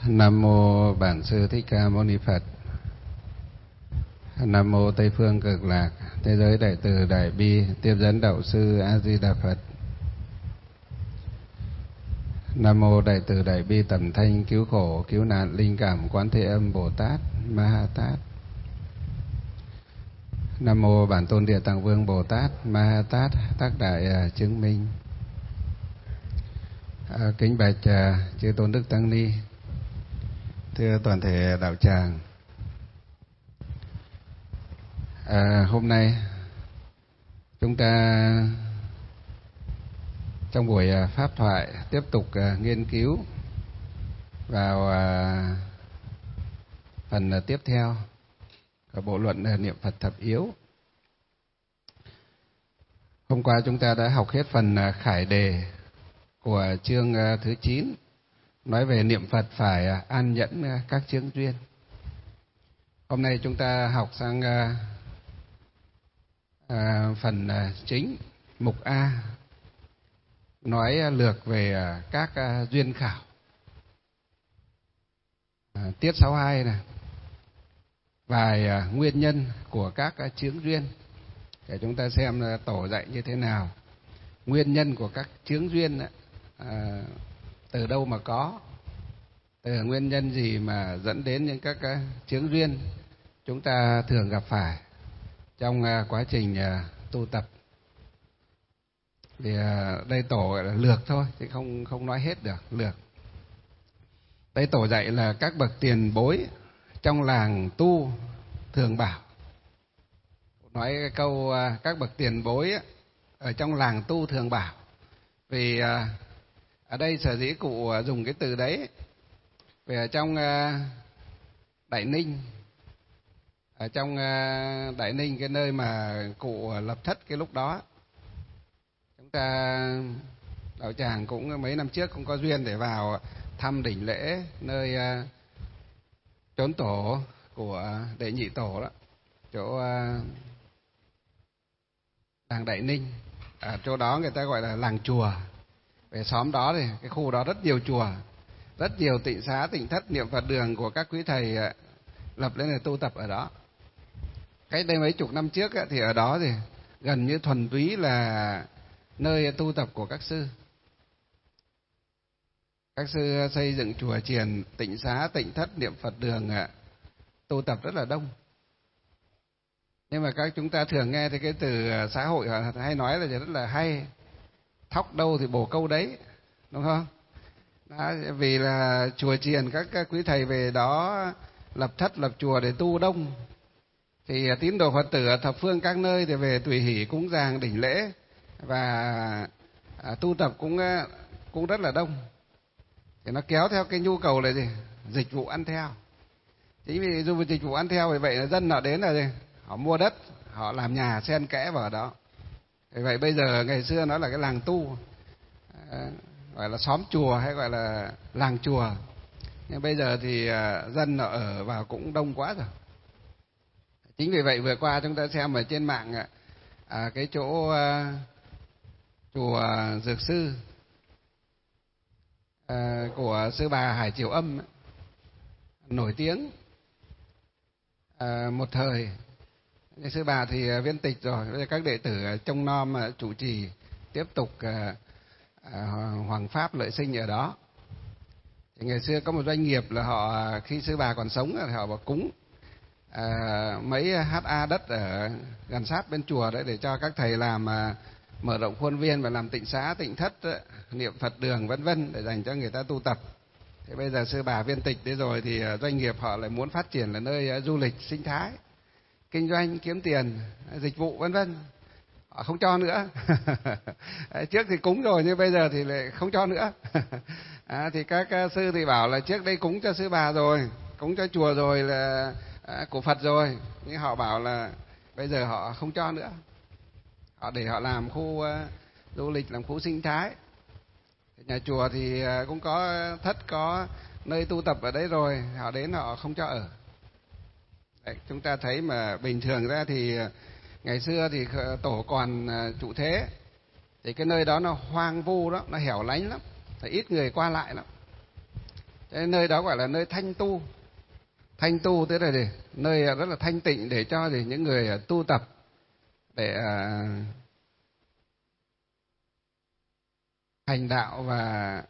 Nam mô Bản Sư Thích Ca Mâu Ni Phật. Nam mô Tây Phương Cực Lạc Thế Giới Đại Từ Đại Bi Tiếp Dẫn Đạo Sư A Di Đà Phật. Nam mô Đại Từ Đại Bi Tầm Thanh Cứu Khổ Cứu Nạn Linh Cảm Quán Thế Âm Bồ Tát Ma Ha Tát. Nam mô Bản Tôn Địa Tạng Vương Bồ Tát Ma Ha Tát Tác Đại Chứng Minh. Kính bạch chư Tôn Đức Tăng Ni, thưa toàn thể đạo tràng. Hôm nay chúng ta trong buổi pháp thoại tiếp tục nghiên cứu vào phần tiếp theo của bộ luận niệm Phật thập yếu. Hôm qua chúng ta đã học hết phần khải đề của chương thứ 9, nói về niệm Phật phải an nhẫn các chướng duyên. Hôm nay chúng ta học sang phần chính, mục A, nói lược về các duyên khảo. Tiết 62 này, vài nguyên nhân của các chướng duyên, để chúng ta xem tổ dạy như thế nào. Nguyên nhân của các chướng duyên từ đâu mà có, từ nguyên nhân gì mà dẫn đến những các chướng duyên chúng ta thường gặp phải trong quá trình tu tập. Thì đây tổ gọi là lược thôi, chứ không nói hết được, lược. Đây tổ dạy là các bậc tiền bối trong làng tu thường bảo. Nói cái câu các bậc tiền bối ở trong làng tu thường bảo, vì ở đây sở dĩ cụ dùng cái từ đấy, vì ở trong Đại Ninh, ở trong Đại Ninh, cái nơi mà cụ lập thất cái lúc đó, chúng ta đạo tràng cũng mấy năm trước cũng có duyên để vào thăm đỉnh lễ nơi chốn tổ của đệ nhị tổ đó, chỗ làng Đại Ninh. Ở chỗ đó người ta gọi là làng chùa. Về xóm đó thì cái khu đó rất nhiều chùa, rất nhiều tịnh xá, tịnh thất, niệm Phật đường của các quý thầy lập lên để tu tập ở đó. Cách đây mấy chục năm trước thì ở đó thì gần như thuần túy là nơi tu tập của các sư. Các sư xây dựng chùa chiền, tịnh xá, tịnh thất, niệm Phật đường, tu tập rất là đông. Nhưng mà các chúng ta thường nghe thì cái từ xã hội họ hay nói là rất là hay, thóc đâu thì bổ câu đấy, đúng không? Đó, vì là chùa chiền các quý thầy về đó lập thất lập chùa để tu đông, thì tín đồ Phật tử ở thập phương các nơi thì về tùy hỷ cúng dường đỉnh lễ và tu tập cũng rất là đông. Thì nó kéo theo cái nhu cầu là gì? Dịch vụ ăn theo. Chính vì dù dịch vụ ăn theo, vì vậy là dân họ đến là gì? Họ mua đất, họ làm nhà xen kẽ vào đó. Vì vậy bây giờ ngày xưa nó là cái làng tu, gọi là xóm chùa hay gọi là làng chùa. Nhưng bây giờ thì dân họ ở vào cũng đông quá rồi. Chính vì vậy vừa qua chúng ta xem ở trên mạng cái chỗ chùa Dược Sư của sư bà Hải Triều Âm nổi tiếng một thời. Sư bà thì viên tịch rồi, bây giờ các đệ tử trông nom chủ trì tiếp tục hoàng pháp lợi sinh ở đó. Thì ngày xưa có một doanh nghiệp là họ, khi sư bà còn sống thì họ bảo cúng mấy ha đất ở gần sát bên chùa đấy để cho các thầy làm mở rộng khuôn viên và làm tịnh xá, tịnh thất, niệm Phật đường vân vân để dành cho người ta tu tập. Thế bây giờ sư bà viên tịch đấy rồi thì doanh nghiệp họ lại muốn phát triển là nơi du lịch sinh thái, kinh doanh kiếm tiền, dịch vụ vân vân, họ không cho nữa. Trước thì cúng rồi nhưng bây giờ thì lại không cho nữa. Thì các sư thì bảo là trước đây cúng cho sư bà rồi, cúng cho chùa rồi là của Phật rồi, nhưng họ bảo là bây giờ họ không cho nữa, họ để họ làm khu du lịch, làm khu sinh thái. Nhà chùa thì cũng có thất, có nơi tu tập ở đấy rồi, họ đến họ không cho ở. Đấy, chúng ta thấy mà bình thường ra thì ngày xưa thì tổ còn trụ thế, thì cái nơi đó nó hoang vu lắm, nó hẻo lánh lắm, thì ít người qua lại lắm. Cho nên nơi đó gọi là nơi thanh tu. Thanh tu tức là gì? Nơi rất là thanh tịnh để cho những người tu tập để hành đạo và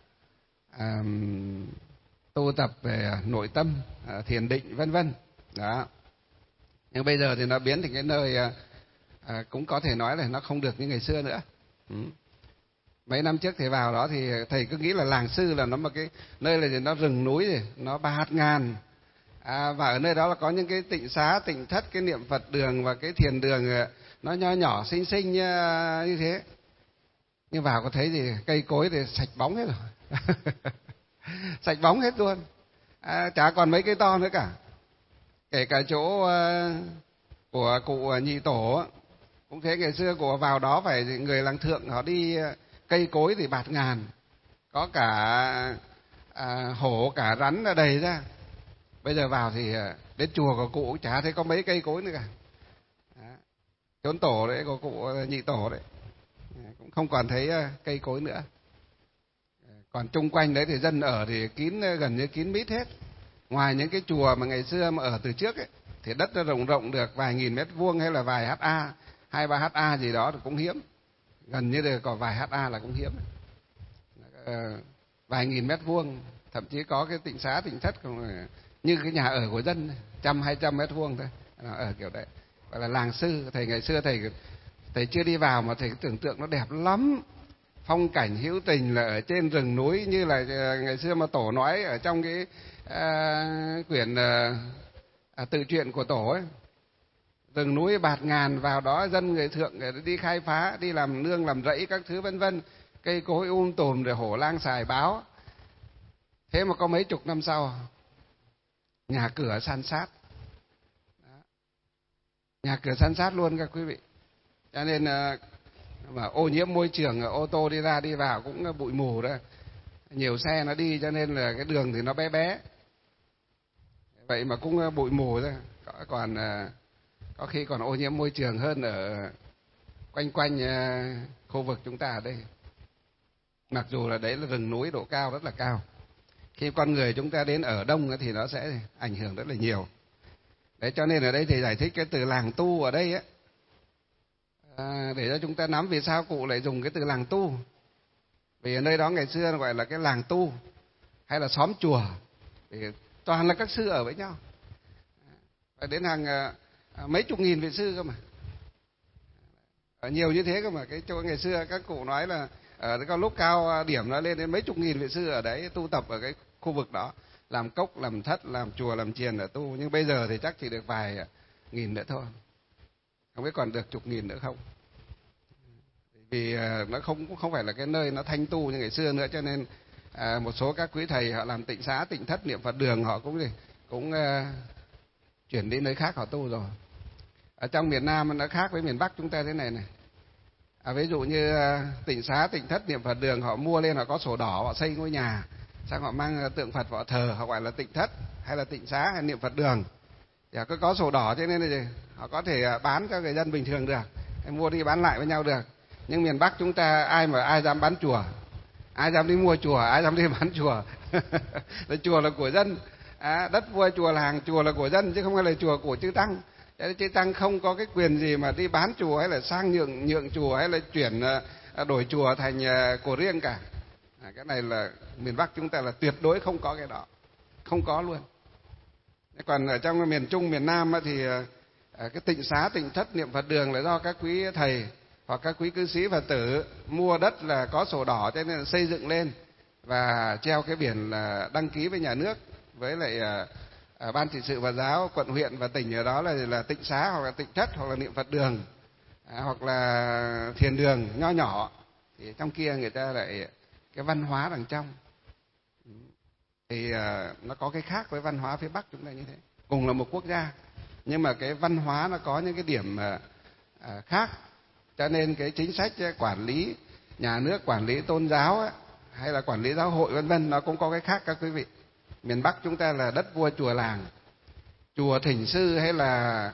tu tập về nội tâm, thiền định vân vân. Đó. Nhưng bây giờ thì nó biến thành cái nơi cũng có thể nói là nó không được như ngày xưa nữa. Mấy năm trước thầy vào đó thì thầy cứ nghĩ là làng sư là nó một cái nơi là gì, nó rừng núi gì, nó bạt ngàn. Và ở nơi đó là có những cái tịnh xá, tịnh thất, cái niệm Phật đường và cái thiền đường nó nho nhỏ xinh xinh như thế. Nhưng vào có thấy gì cây cối thì sạch bóng hết rồi. Sạch bóng hết luôn. Chả còn mấy cây to nữa cả. Kể cả chỗ của cụ Nhị Tổ cũng thế, ngày xưa của vào đó phải người làng Thượng họ đi cây cối thì bạt ngàn, có cả hổ cả rắn là đầy ra. Bây giờ vào thì đến chùa của cụ cũng chả thấy có mấy cây cối nữa cả. Chốn tổ đấy của cụ Nhị Tổ đấy cũng không còn thấy cây cối nữa. Còn chung quanh đấy thì dân ở thì kín, gần như kín mít hết. Ngoài những cái chùa mà ngày xưa mà ở từ trước ấy, thì đất nó rộng rộng được vài nghìn mét vuông hay là vài ha, 2-3 ha gì đó thì cũng hiếm. Gần như là có vài ha là cũng hiếm. Vài nghìn mét vuông, thậm chí có cái tịnh xá, tịnh thất như cái nhà ở của dân, 100-200 mét vuông thôi, ở kiểu đấy. Gọi là làng sư. Thầy ngày xưa thầy chưa đi vào mà thầy tưởng tượng nó đẹp lắm. Phong cảnh hữu tình là ở trên rừng núi, như là ngày xưa mà Tổ nói ở trong cái quyển tự truyện của Tổ ấy. Rừng núi bạt ngàn, vào đó dân người Thượng đi khai phá, đi làm nương làm rẫy các thứ vân vân, cây cối tùm rồi hổ lang xài báo. Thế mà có mấy chục năm sau nhà cửa san sát. Nhà cửa san sát luôn các quý vị. Cho nên mà ô nhiễm môi trường, ô tô đi ra đi vào cũng bụi mù đó, nhiều xe nó đi cho nên là cái đường thì nó bé bé, vậy mà cũng bụi mù thôi. Còn có khi còn ô nhiễm môi trường hơn ở quanh khu vực chúng ta ở đây, mặc dù là đấy là rừng núi độ cao rất là cao. Khi con người chúng ta đến ở đông thì nó sẽ ảnh hưởng rất là nhiều. Đấy, cho nên ở đây thì giải thích cái từ làng tu ở đây ấy, để cho chúng ta nắm vì sao cụ lại dùng cái từ làng tu. Vì ở nơi đó ngày xưa nó gọi là cái làng tu hay là xóm chùa, thì toàn là các sư ở với nhau, phải đến hàng mấy chục nghìn vị sư cơ mà, nhiều như thế cơ mà. Cái chỗ ngày xưa các cụ nói là ở có lúc cao điểm nó lên đến mấy chục nghìn vị sư ở đấy tu tập ở cái khu vực đó, làm cốc, làm thất, làm chùa, làm chiền ở tu. Nhưng bây giờ thì chắc chỉ được vài nghìn nữa thôi, không biết còn được chục nghìn nữa không. Vì nó không phải là cái nơi nó thanh tu như ngày xưa nữa, cho nên một số các quý thầy họ làm tịnh xá, tịnh thất, niệm Phật đường họ cũng chuyển đi nơi khác họ tu rồi. Ở trong miền Nam nó khác với miền Bắc chúng ta thế này này. Ví dụ như tịnh xá, tịnh thất, niệm Phật đường họ mua lên, họ có sổ đỏ, họ xây ngôi nhà, xong họ mang tượng Phật họ thờ, họ gọi là tịnh thất hay là tịnh xá hay niệm Phật đường. Thì có sổ đỏ cho nên là họ có thể bán cho người dân bình thường được, hay mua đi bán lại với nhau được. Nhưng miền Bắc chúng ta ai dám bán chùa, ai dám đi mua chùa, ai dám đi bán chùa. Chùa là của dân, đất vua chùa là hàng chùa là của dân chứ không phải là chùa của chư tăng. Chư tăng không có cái quyền gì mà đi bán chùa hay là sang nhượng chùa hay là chuyển đổi chùa thành của riêng cả. Cái này là miền Bắc chúng ta là tuyệt đối không có cái đó, không có luôn. Còn ở trong miền Trung, miền Nam thì cái tịnh xá, tịnh thất, niệm Phật đường là do các quý thầy hoặc các quý cư sĩ Phật tử mua đất, là có sổ đỏ cho nên là xây dựng lên và treo cái biển là đăng ký với nhà nước, với lại ban trị sự Phật giáo quận huyện và tỉnh ở đó là tịnh xá hoặc là tịnh thất hoặc là niệm Phật đường hoặc là thiền đường nho nhỏ. Thì trong kia người ta lại cái văn hóa đằng trong thì nó có cái khác với văn hóa phía Bắc chúng ta như thế. Cùng là một quốc gia nhưng mà cái văn hóa nó có những cái điểm khác, cho nên cái chính sách quản lý nhà nước, quản lý tôn giáo ấy, hay là quản lý giáo hội vân vân, nó cũng có cái khác các quý vị. Miền Bắc chúng ta là đất vua chùa làng, chùa thỉnh sư hay là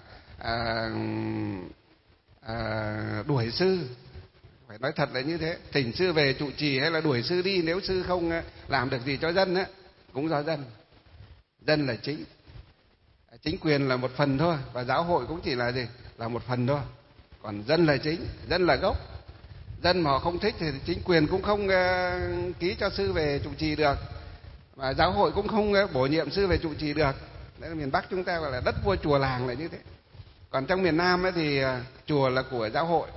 đuổi sư, phải nói thật là như thế. Thỉnh sư về trụ trì hay là đuổi sư đi nếu sư không làm được gì cho dân ấy, cũng do dân. Dân là chính. Chính quyền là một phần thôi, và giáo hội cũng chỉ là gì? Là một phần thôi. Còn dân là chính, dân là gốc. Dân mà họ không thích thì chính quyền cũng không ký cho sư về trụ trì được, và giáo hội cũng không bổ nhiệm sư về trụ trì được. Đấy là miền Bắc chúng ta gọi là đất vua chùa làng là như thế. Còn trong miền Nam ấy thì chùa là của giáo hội.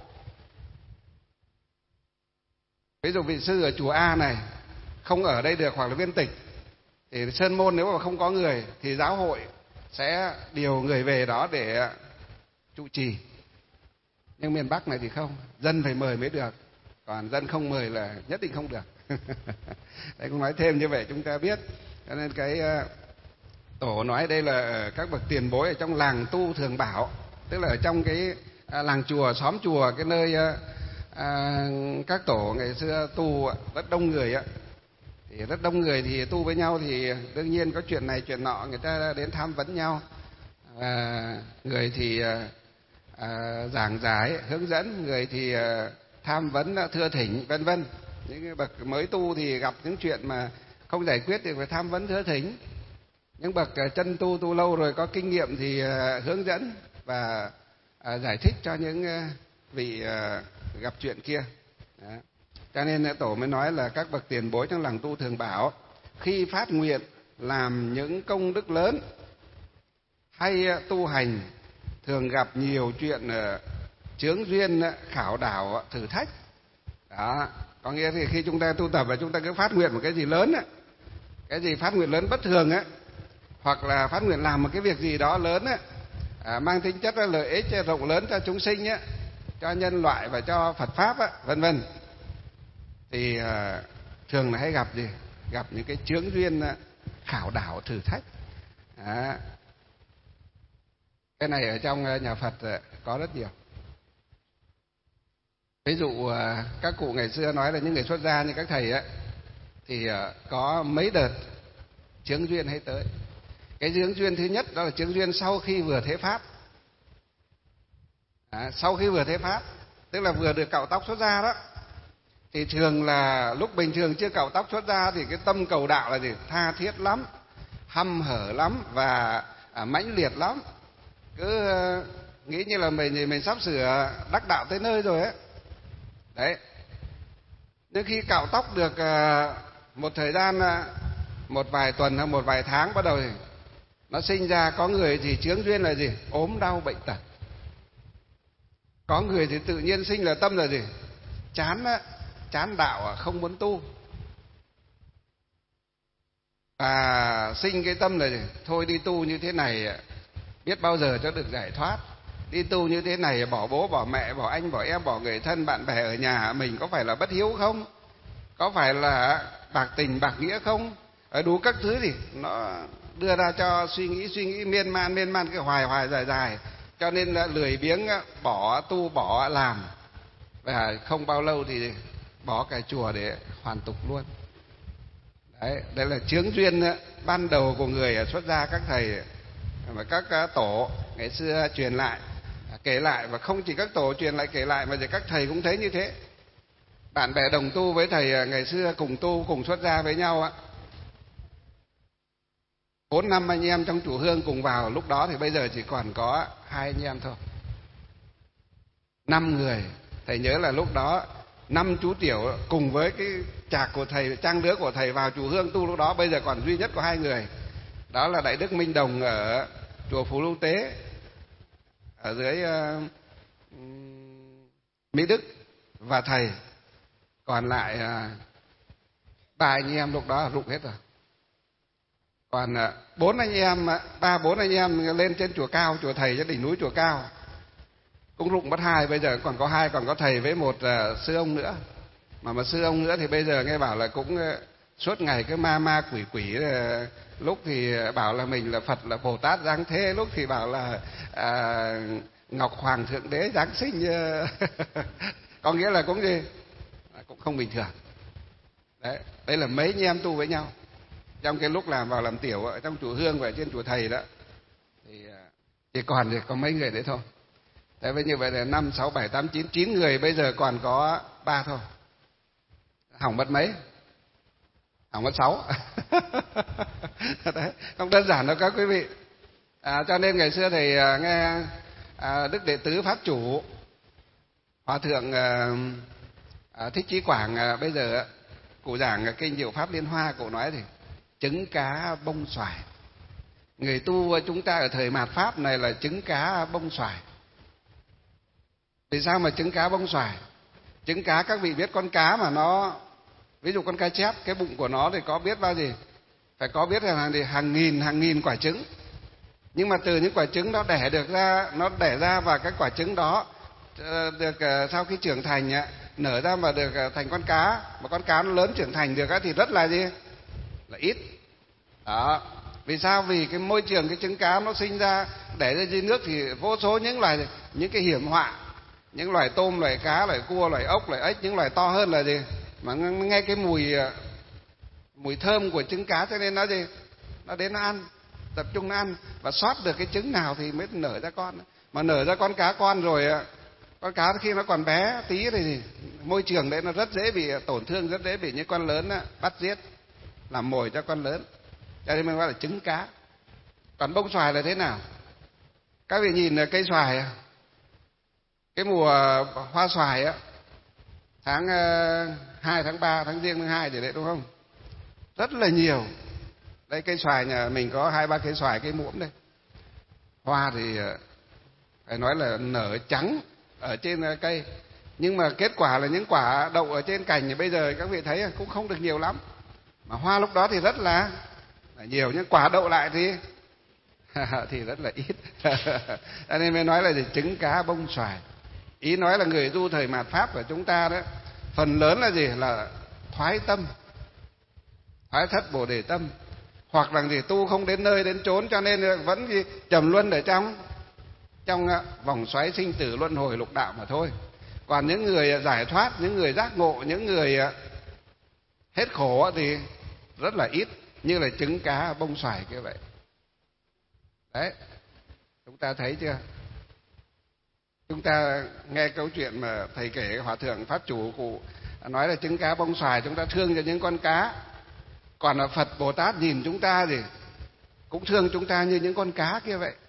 Ví dụ vị sư ở chùa A này không ở đây được, hoặc là Viên Tịch, thì Sơn Môn nếu mà không có người thì giáo hội sẽ điều người về đó để trụ trì. Nhưng miền Bắc này thì không, dân phải mời mới được, còn dân không mời là nhất định không được. Đấy, cũng nói thêm như vậy chúng ta biết. Cho nên cái tổ nói đây là các bậc tiền bối ở trong làng tu thường bảo, tức là ở trong cái làng chùa, xóm chùa, cái nơi các tổ ngày xưa tu rất đông người á, thì rất đông người thì tu với nhau thì đương nhiên có chuyện này chuyện nọ, người ta đến tham vấn nhau, người thì giảng giải hướng dẫn, người thì tham vấn thưa thỉnh, vân vân. Những bậc mới tu thì gặp những chuyện mà không giải quyết thì phải tham vấn thưa thỉnh. Những bậc chân tu lâu rồi có kinh nghiệm thì hướng dẫn và giải thích cho những vị gặp chuyện kia. Đó. Cho nên tổ mới nói là các bậc tiền bối trong làng tu thường bảo, khi phát nguyện làm những công đức lớn hay tu hành thường gặp nhiều chuyện chướng duyên, khảo đảo, thử thách. Đó, có nghĩa thì khi chúng ta tu tập và chúng ta cứ phát nguyện một cái gì lớn á, cái gì phát nguyện lớn bất thường á, hoặc là phát nguyện làm một cái việc gì đó lớn á, mang tính chất là lợi ích rộng lớn cho chúng sinh á, cho nhân loại và cho Phật pháp á, vân vân, thì thường là hay gặp gì? Gặp những cái chướng duyên, khảo đảo, thử thách. Đó. Cái này ở trong nhà Phật có rất nhiều. Ví dụ các cụ ngày xưa nói là những người xuất gia như các thầy á, thì có mấy đợt chướng duyên hay tới. Cái chướng duyên thứ nhất đó là chướng duyên sau khi vừa thế pháp. Sau khi vừa thế pháp, tức là vừa được cạo tóc xuất gia đó, thì thường là lúc bình thường chưa cạo tóc xuất gia thì cái tâm cầu đạo là gì? Tha thiết lắm, hăm hở lắm và mãnh liệt lắm. Cứ nghĩ như là mình sắp sửa đắc đạo tới nơi rồi ấy. Đấy. Nhưng khi cạo tóc được một thời gian, một vài tuần hay một vài tháng, bắt đầu thì nó sinh ra, có người thì chướng duyên là gì? Ốm đau bệnh tật. Có người thì tự nhiên sinh là tâm là gì? Chán đạo, không muốn tu. Sinh cái tâm là gì? Thôi đi tu như thế này biết bao giờ cho được giải thoát. Đi tu như thế này bỏ bố bỏ mẹ, bỏ anh bỏ em, bỏ người thân bạn bè ở nhà mình, có phải là bất hiếu không? Có phải là bạc tình bạc nghĩa không? Đủ các thứ thì nó đưa ra cho suy nghĩ miên man cái hoài dài. Cho nên là lười biếng bỏ tu bỏ làm, và không bao lâu thì bỏ cả chùa để hoàn tục luôn. Đấy, đây là chướng duyên ban đầu của người xuất gia, các thầy và các tổ ngày xưa truyền lại, kể lại, và không chỉ các tổ truyền lại kể lại mà các thầy cũng thấy như thế. Bạn bè đồng tu với thầy ngày xưa cùng tu cùng xuất gia với nhau á, 4-5 anh em trong chùa Hương cùng vào, lúc đó thì bây giờ chỉ còn có 2 anh em thôi. 5 người, thầy nhớ là lúc đó 5 chú tiểu cùng với cái chạc của thầy, trang lứa của thầy vào chùa Hương tu lúc đó, bây giờ còn duy nhất có 2 người. Đó là Đại Đức Minh Đồng ở chùa Phú Lưu Tế ở dưới Mỹ Đức, và thầy. Còn lại 3 anh em lúc đó rụng hết rồi. Còn 4 anh em, 3-4 anh em lên trên chùa Cao, chùa thầy trên đỉnh núi chùa Cao cũng rụng mất 2, bây giờ còn có 2, còn có thầy với một sư ông nữa. Mà sư ông nữa thì bây giờ nghe bảo là cũng suốt ngày cứ ma quỷ, lúc thì bảo là mình là Phật là Bồ Tát giáng thế, lúc thì bảo là Ngọc Hoàng Thượng Đế giáng sinh. Có nghĩa là cũng gì? Cũng không bình thường. Đấy, đây là mấy anh em tu với nhau trong cái lúc làm vào làm tiểu ở trong chùa Hương và trên chùa thầy đó, thì chỉ còn có mấy người đấy thôi. Thế với như vậy là 5, 6, 7, 8, 9 người, bây giờ còn có 3 thôi, hỏng mất mấy. Hỏng mất 6. Đấy, không đơn giản đâu các quý vị. Cho nên ngày xưa thầy nghe Đức Đệ Tứ Pháp Chủ, Hòa Thượng Thích Chí Quảng bây giờ cụ giảng kinh Diệu Pháp Liên Hoa, cụ nói thì trứng cá bông xoài. Người tu chúng ta ở thời mạt Pháp này là trứng cá bông xoài. Vì sao mà trứng cá bông xoài? Trứng cá các vị biết con cá mà nó, ví dụ con cá chép, cái bụng của nó thì có biết bao gì? Phải có biết là hàng nghìn quả trứng. Nhưng mà từ những quả trứng đó đẻ được ra, nó đẻ ra và cái quả trứng đó được sau khi trưởng thành nở ra và được thành con cá, mà con cá nó lớn trưởng thành được thì rất là gì? Là ít. Đó. Vì sao? Vì cái môi trường cái trứng cá nó sinh ra đẻ ra dưới nước thì vô số những cái hiểm họa, những loài tôm, loài cá, loài cua, loài ốc, loài ếch, những loài to hơn là gì? Mà nghe cái mùi thơm của trứng cá cho nên nó gì? Nó đến nó ăn, tập trung nó ăn và sót được cái trứng nào thì mới nở ra con. Mà nở ra con cá con rồi, con cá khi nó còn bé tí thì môi trường đấy nó rất dễ bị tổn thương, rất dễ bị những con lớn bắt giết làm mồi cho con lớn. Cho nên mình gọi là trứng cá. Còn bông xoài là thế nào? Các vị nhìn cây xoài, cái mùa hoa xoài tháng 2, tháng 3, tháng Giêng, tháng 2 thì đấy đúng không? Rất là nhiều. Đây cây xoài nhà mình có 2-3 cây xoài, cây muỗng đây. Hoa thì phải nói là nở trắng ở trên cây. Nhưng mà kết quả là những quả đậu ở trên cành thì bây giờ các vị thấy cũng không được nhiều lắm. Mà hoa lúc đó thì rất là nhiều, nhưng quả đậu lại thì rất là ít. Cho nên mới nói là trứng cá bông xoài. Ý nói là người tu thời mạt Pháp của chúng ta đó, phần lớn là gì? Là thoái tâm, thoái thất bồ đề tâm, hoặc là gì? Tu không đến nơi đến chốn, cho nên vẫn gì? Trầm luân ở trong vòng xoáy sinh tử luân hồi lục đạo mà thôi. Còn những người giải thoát, những người giác ngộ, những người hết khổ thì rất là ít, như là trứng cá bông xoài kia vậy. Đấy, chúng ta thấy chưa? Chúng ta nghe câu chuyện mà thầy kể, Hòa Thượng Pháp Chủ cụ nói là trứng cá bông xoài, chúng ta thương cho những con cá. Còn là Phật Bồ Tát nhìn chúng ta thì cũng thương chúng ta như những con cá kia vậy.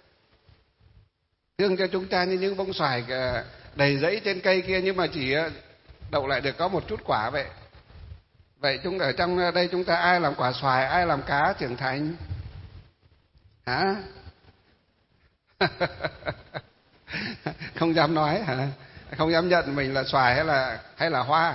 Thương cho chúng ta như những bông xoài đầy rẫy trên cây kia, nhưng mà chỉ đậu lại được có một chút quả vậy. Vậy chúng ở trong đây chúng ta ai làm quả xoài, ai làm cá trưởng thành? Hả? Không dám nói hả? Không dám nhận mình là xoài hay là hoa.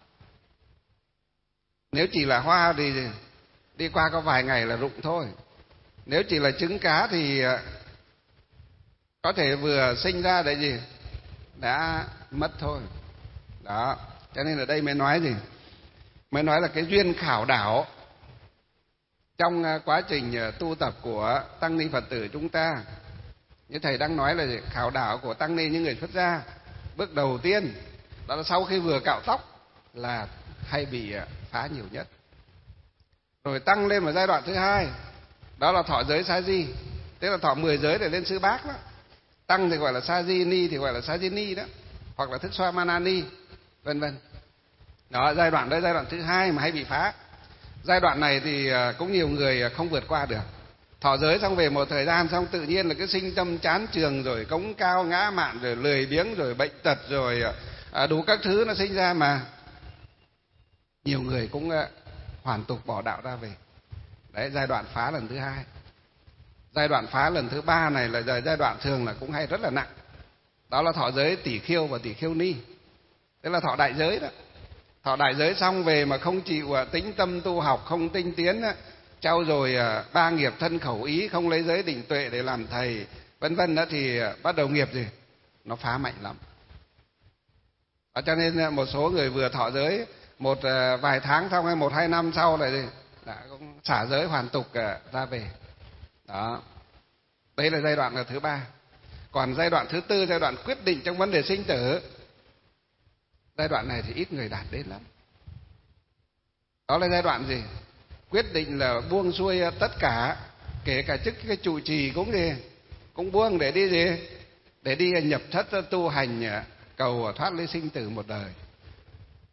Nếu chỉ là hoa thì đi qua có vài ngày là rụng thôi. Nếu chỉ là trứng cá thì có thể vừa sinh ra để gì? Đã mất thôi. Đó, cho nên ở đây mới nói gì? Mới nói là cái duyên khảo đảo trong quá trình tu tập của tăng ni Phật tử chúng ta. Như thầy đang nói là khảo đảo của tăng ni những người xuất gia. Bước đầu tiên đó là sau khi vừa cạo tóc là hay bị phá nhiều nhất. Rồi tăng lên vào giai đoạn thứ hai, đó là thọ giới sa di, tức là thọ 10 giới để lên sư bác đó. Tăng thì gọi là sa di, ni thì gọi là sa di ni đó, hoặc là thức xoa manani, vân vân. Đó, giai đoạn đó giai đoạn thứ hai mà hay bị phá. Giai đoạn này thì cũng nhiều người không vượt qua được. Thọ giới xong về một thời gian xong tự nhiên là cứ sinh tâm chán chường, rồi cống cao ngã mạn, rồi lười biếng, rồi bệnh tật, rồi đủ các thứ nó sinh ra, mà nhiều người cũng hoàn tục bỏ đạo ra về. Đấy, giai đoạn phá lần thứ hai. Giai đoạn phá lần thứ ba này là giai đoạn thường là cũng hay rất là nặng. Đó là thọ giới tỷ khiêu và tỷ khiêu ni, tức là thọ đại giới đó. Thọ đại giới xong về mà không chịu tĩnh tâm tu học, không tinh tiến, trau dồi ba nghiệp thân khẩu ý, không lấy giới định tuệ để làm thầy, vân vân đó, thì bắt đầu nghiệp gì? Nó phá mạnh lắm. Cho nên một số người vừa thọ giới một vài tháng xong hay 1-2 năm sau lại đã cũng xả giới hoàn tục ra về. Đó. Đấy là giai đoạn thứ ba. Còn giai đoạn thứ tư, giai đoạn quyết định trong vấn đề sinh tử, giai đoạn này thì ít người đạt đến lắm. Đó là giai đoạn gì? Quyết định là buông xuôi tất cả, kể cả chức cái trụ trì cũng buông để đi gì? Để đi nhập thất tu hành cầu thoát ly sinh tử một đời.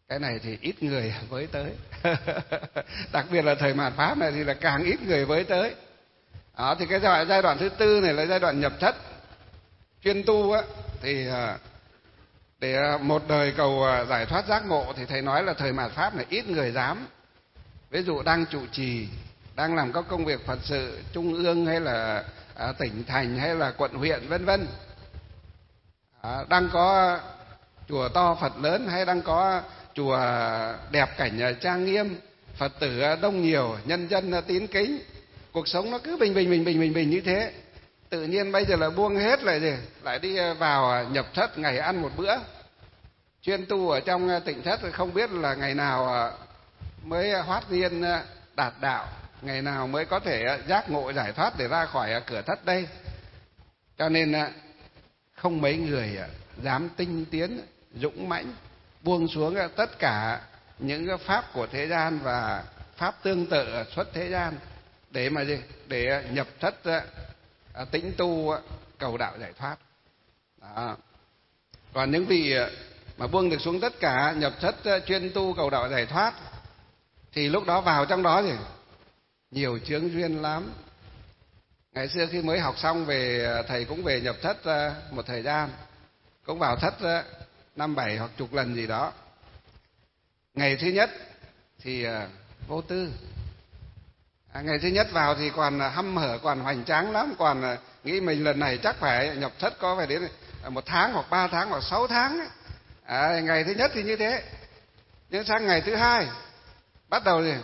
Cái này thì ít người với tới. Đặc biệt là thời mạt Pháp này thì là càng ít người với tới. Đó, thì cái giai đoạn thứ tư này là giai đoạn nhập thất. Chuyên tu á, thì để một đời cầu giải thoát giác ngộ thì thầy nói là thời mạt Pháp này ít người dám. Ví dụ đang trụ trì, đang làm các công việc Phật sự trung ương hay là tỉnh thành hay là quận huyện vân vân, đang có chùa to Phật lớn hay đang có chùa đẹp cảnh trang nghiêm, Phật tử đông nhiều, nhân dân tín kính, cuộc sống nó cứ bình bình như thế. Tự nhiên bây giờ là buông hết lại gì, lại đi vào nhập thất ngày ăn một bữa, chuyên tu ở trong tịnh thất, không biết là ngày nào mới hoát niên đạt đạo, ngày nào mới có thể giác ngộ giải thoát để ra khỏi cửa thất đây. Cho nên không mấy người dám tinh tiến dũng mãnh buông xuống tất cả những cái pháp của thế gian và pháp tương tự xuất thế gian để mà gì, để nhập thất tĩnh tu cầu đạo giải thoát. Đó. Còn những vị mà buông được xuống tất cả, nhập thất chuyên tu cầu đạo giải thoát, thì lúc đó vào trong đó thì nhiều chướng duyên lắm. Ngày xưa khi mới học xong về, thầy cũng về nhập thất một thời gian, cũng vào thất 5-7 hoặc chục lần gì đó. Ngày thứ nhất thì vô tư. Ngày thứ nhất vào thì còn hăm hở, còn hoành tráng lắm, còn nghĩ mình lần này chắc phải nhập thất có phải đến 1 tháng hoặc 3 tháng hoặc 6 tháng. Ngày thứ nhất thì như thế. Nhưng sang ngày thứ hai bắt đầu thì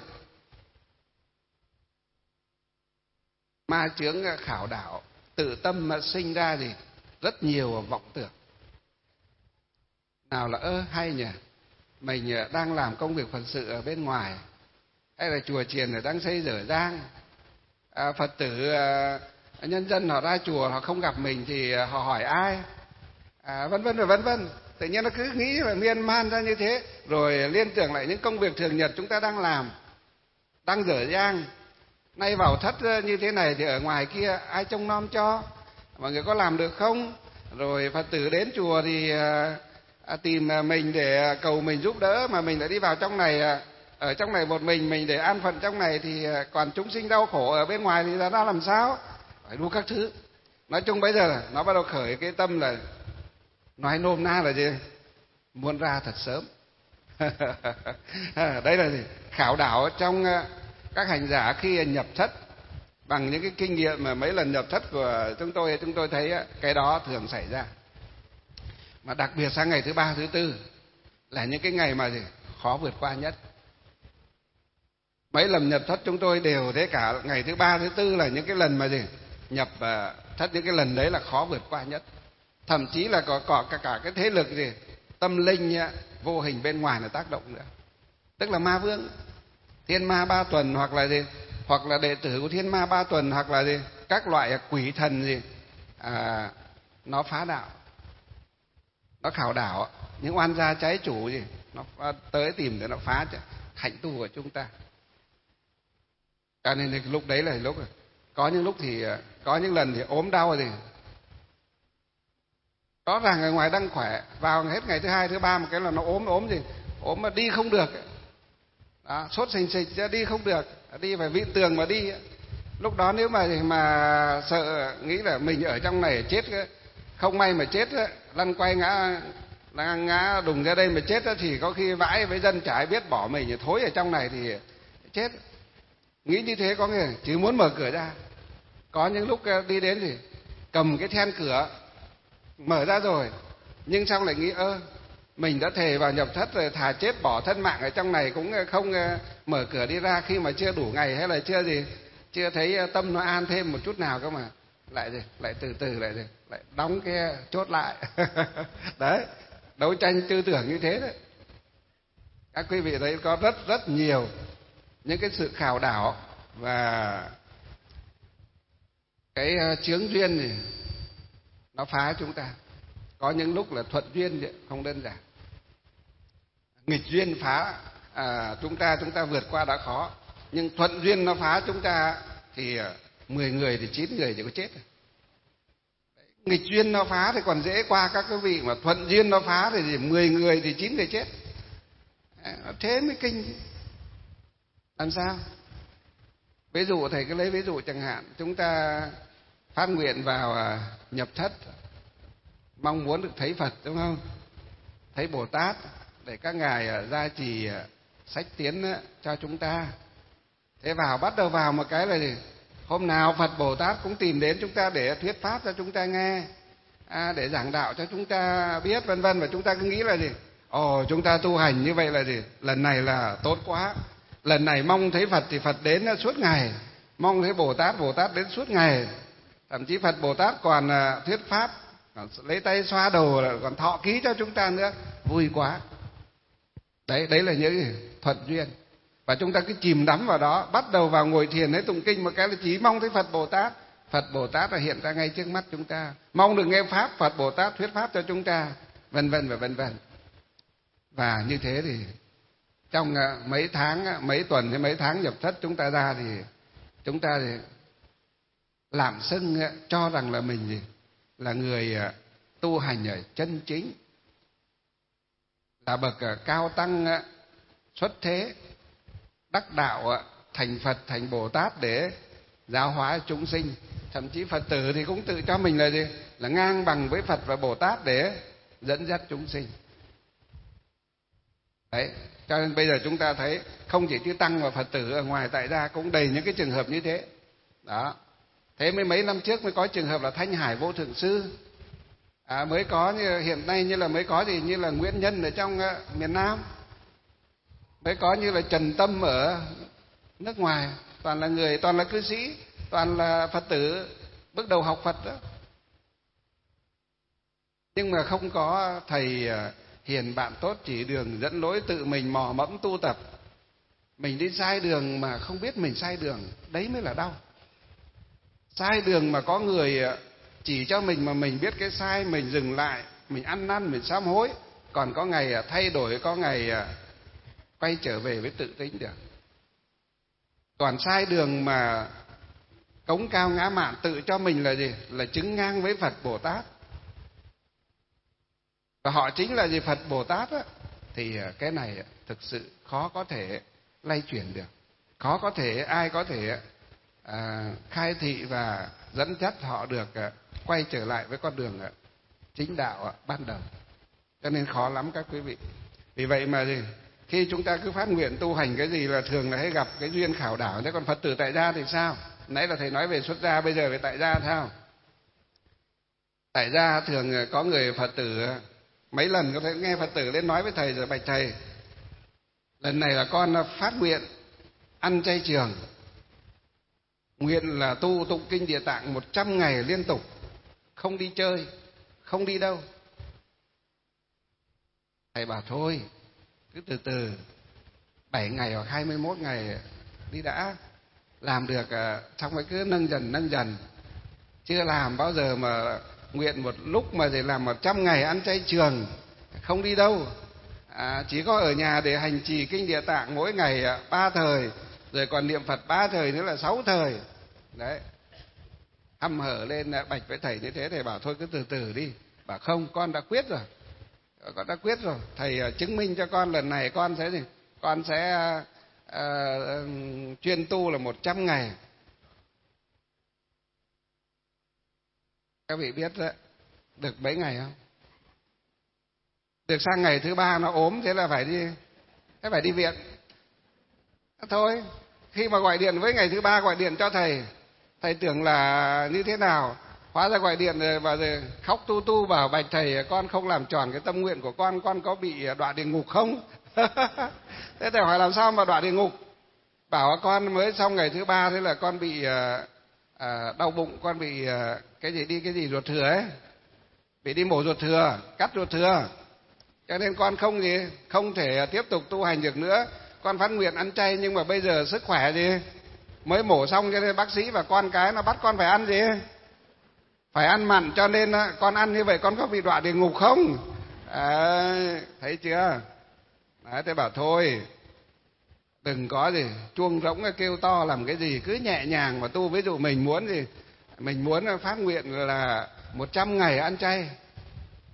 ma chướng khảo đảo, tự tâm mà sinh ra gì rất nhiều vọng tưởng. Nào là hay nhỉ, mình đang làm công việc Phật sự ở bên ngoài, hay là chùa chiền đang xây dở dang, Phật tử nhân dân họ ra chùa họ không gặp mình thì họ hỏi ai, vân vân và vân vân. Tự nhiên nó cứ nghĩ là miên man ra như thế, rồi liên tưởng lại những công việc thường nhật chúng ta đang làm, đang dở dang. Nay vào thất như thế này thì ở ngoài kia ai trông nom cho, mọi người có làm được không? Rồi Phật tử đến chùa thì tìm mình để cầu mình giúp đỡ, mà mình lại đi vào trong này, ở trong này một mình để an phận trong này, thì còn chúng sinh đau khổ ở bên ngoài thì ra làm sao? Phải đủ các thứ. Nói chung bây giờ nó bắt đầu khởi cái tâm là, nói nôm na là gì? Muốn ra thật sớm. Đấy là gì? Khảo đảo trong các hành giả khi nhập thất. Bằng những cái kinh nghiệm mà mấy lần nhập thất của chúng tôi thấy cái đó thường xảy ra. Mà đặc biệt sang ngày thứ 3, thứ 4 là những cái ngày mà gì? Khó vượt qua nhất. Mấy lần nhập thất chúng tôi đều thế cả. Ngày thứ 3, thứ 4 là những cái lần mà gì? Nhập thất, những cái lần đấy là khó vượt qua nhất. Thậm chí là có cả cái thế lực gì? Tâm linh vô hình bên ngoài là tác động nữa. Tức là ma vương, thiên ma 3 tuần, hoặc là gì? Hoặc là đệ tử của thiên ma 3 tuần, hoặc là gì? Các loại quỷ thần gì? Nó phá đạo, nó khảo đảo, những oan gia trái chủ gì? Nó tới tìm để nó phá hạnh tu của chúng ta. Cho nên lúc đấy là lúc có những lúc thì có những lần thì ốm đau thì rõ ràng ở ngoài đang khỏe, vào hết ngày thứ 2, thứ 3 một cái là nó ốm gì, ốm mà đi không được đó, sốt sình sịch đi không được, đi phải vịn tường mà đi. Lúc đó nếu mà sợ nghĩ là mình ở trong này chết, không may mà chết lăn quay ngã đùng ra đây mà chết thì có khi vãi với dân chả ai biết, bỏ mình thối ở trong này thì chết. Nghĩ như thế có nghĩa chỉ muốn mở cửa ra. Có những lúc đi đến thì cầm cái then cửa mở ra rồi, nhưng xong lại nghĩ mình đã thề vào nhập thất rồi, thà chết bỏ thân mạng ở trong này cũng không mở cửa đi ra khi mà chưa đủ ngày, hay là chưa thấy tâm nó an thêm một chút nào cơ mà lại từ từ lại đóng cái chốt lại. Đấy, đấu tranh tư tưởng như thế đấy. Các quý vị thấy có rất nhiều những cái sự khảo đảo và cái chướng duyên thì nó phá chúng ta. Có những lúc là thuận duyên không đơn giản, nghịch duyên phá chúng ta vượt qua đã khó, nhưng thuận duyên nó phá chúng ta thì 10 người thì 9 người chỉ có chết. Nghịch duyên nó phá thì còn dễ qua các quý vị, mà thuận duyên nó phá thì 10 người thì 9 người chết. Thế mới kinh. Làm sao? Ví dụ thầy cứ lấy ví dụ chẳng hạn, chúng ta phát nguyện vào nhập thất, mong muốn được thấy Phật, đúng không? Thấy Bồ Tát để các ngài gia trì sách tiến cho chúng ta. Thế bắt đầu vào một cái là gì? Hôm nào Phật Bồ Tát cũng tìm đến chúng ta để thuyết pháp cho chúng ta nghe, để giảng đạo cho chúng ta biết, vân vân. Và chúng ta cứ nghĩ là gì? Chúng ta tu hành như vậy là gì? Lần này là tốt quá. Lần này mong thấy Phật thì Phật đến suốt ngày, mong thấy Bồ Tát đến suốt ngày. Thậm chí Phật Bồ Tát còn thuyết pháp, còn lấy tay xoa đầu, còn thọ ký cho chúng ta nữa. Vui quá. Đấy là những thuận duyên. Và chúng ta cứ chìm đắm vào đó, bắt đầu vào ngồi thiền hay tụng kinh một cái là chỉ mong thấy Phật Bồ Tát. Phật Bồ Tát là hiện ra ngay trước mắt chúng ta, mong được nghe pháp, Phật Bồ Tát thuyết pháp cho chúng ta, vân vân và vân vân. Và như thế thì trong mấy tháng, mấy tuần hay mấy tháng nhập thất chúng ta ra thì chúng ta thì làm xưng cho rằng là mình gì? Là người tu hành ở chân chính, là bậc cao tăng xuất thế, đắc đạo thành Phật, thành Bồ Tát để giáo hóa chúng sinh. Thậm chí Phật tử thì cũng tự cho mình là gì? Là ngang bằng với Phật và Bồ Tát để dẫn dắt chúng sinh. Đấy, cho nên bây giờ chúng ta thấy không chỉ chư tăng và Phật tử ở ngoài tại gia cũng đầy những cái trường hợp như thế. Đó. Thế mấy năm trước mới có trường hợp là Thanh Hải Vô Thượng Sư, mới có như hiện nay, như là mới có gì như là Nguyễn Nhân ở trong miền Nam, mới có như là Trần Tâm ở nước ngoài, toàn là cư sĩ, toàn là Phật tử bước đầu học Phật đó. Nhưng mà không có thầy hiền bạn tốt chỉ đường dẫn lối, tự mình mò mẫm tu tập. Mình đi sai đường mà không biết mình sai đường, đấy mới là đau. Sai đường mà có người chỉ cho mình mà mình biết cái sai, mình dừng lại, mình ăn năn, mình sám hối, còn có ngày thay đổi, có ngày quay trở về với tự tính được. Còn sai đường mà cống cao ngã mạn, tự cho mình là gì? Là chứng ngang với Phật Bồ Tát. Và họ chính là gì? Phật Bồ Tát á. Thì cái này thực sự khó có thể lay chuyển được. Khó có thể, ai có thể khai thị và dẫn dắt họ được quay trở lại với con đường chính đạo ban đầu. Cho nên khó lắm các quý vị. Vì vậy mà gì? Khi chúng ta cứ phát nguyện tu hành cái gì là thường là hay gặp cái duyên khảo đảo. Thế còn Phật tử tại gia thì sao? Nãy là thầy nói về xuất gia, bây giờ về tại gia sao? Tại gia thường có người Phật tử, mấy lần có thể nghe Phật tử lên nói với thầy rồi: bạch thầy, lần này là con phát nguyện ăn chay trường, nguyện là tu tụng kinh Địa Tạng 100 ngày liên tục, không đi chơi, không đi đâu. Thầy bảo thôi, cứ từ từ, 7 ngày hoặc 21 ngày đi đã, làm được xong rồi cứ nâng dần. Chưa làm bao giờ mà nguyện một lúc mà để làm 100 ngày ăn chay trường, không đi đâu, chỉ có ở nhà để hành trì kinh Địa Tạng mỗi ngày 3 thời, rồi còn niệm Phật 3 thời nữa là 6 thời. Đấy, hăm hở lên bạch với thầy như thế. Thầy bảo thôi cứ từ từ đi. Bảo không, con đã quyết rồi, thầy chứng minh cho con lần này con sẽ gì? Con sẽ chuyên tu là 100 ngày. Các vị biết đó, được mấy ngày không? Được sang ngày thứ 3 nó ốm, thế là phải đi viện. Thôi, khi mà gọi điện với ngày thứ 3 gọi điện cho thầy tưởng là như thế nào, hóa ra gọi điện và rồi khóc tu bảo: bạch thầy, con không làm tròn cái tâm nguyện của con có bị đọa địa ngục không? Thế thầy hỏi làm sao mà đọa địa ngục? Bảo con mới xong ngày thứ 3, thế là con bị đau bụng, con bị cái gì ruột thừa ấy, bị đi mổ ruột thừa, cắt ruột thừa, cho nên con không thể tiếp tục tu hành được nữa. Con phát nguyện ăn chay, nhưng mà bây giờ sức khỏe mới mổ xong, cho nên bác sĩ và con cái nó bắt con phải ăn phải ăn mặn, cho nên con ăn như vậy con có bị đọa địa ngục không? Thấy chưa? Đấy, thế bảo thôi, đừng có chuông rỗng kêu to làm cái gì, cứ nhẹ nhàng mà tu. Ví dụ mình muốn phát nguyện là 100 ngày ăn chay,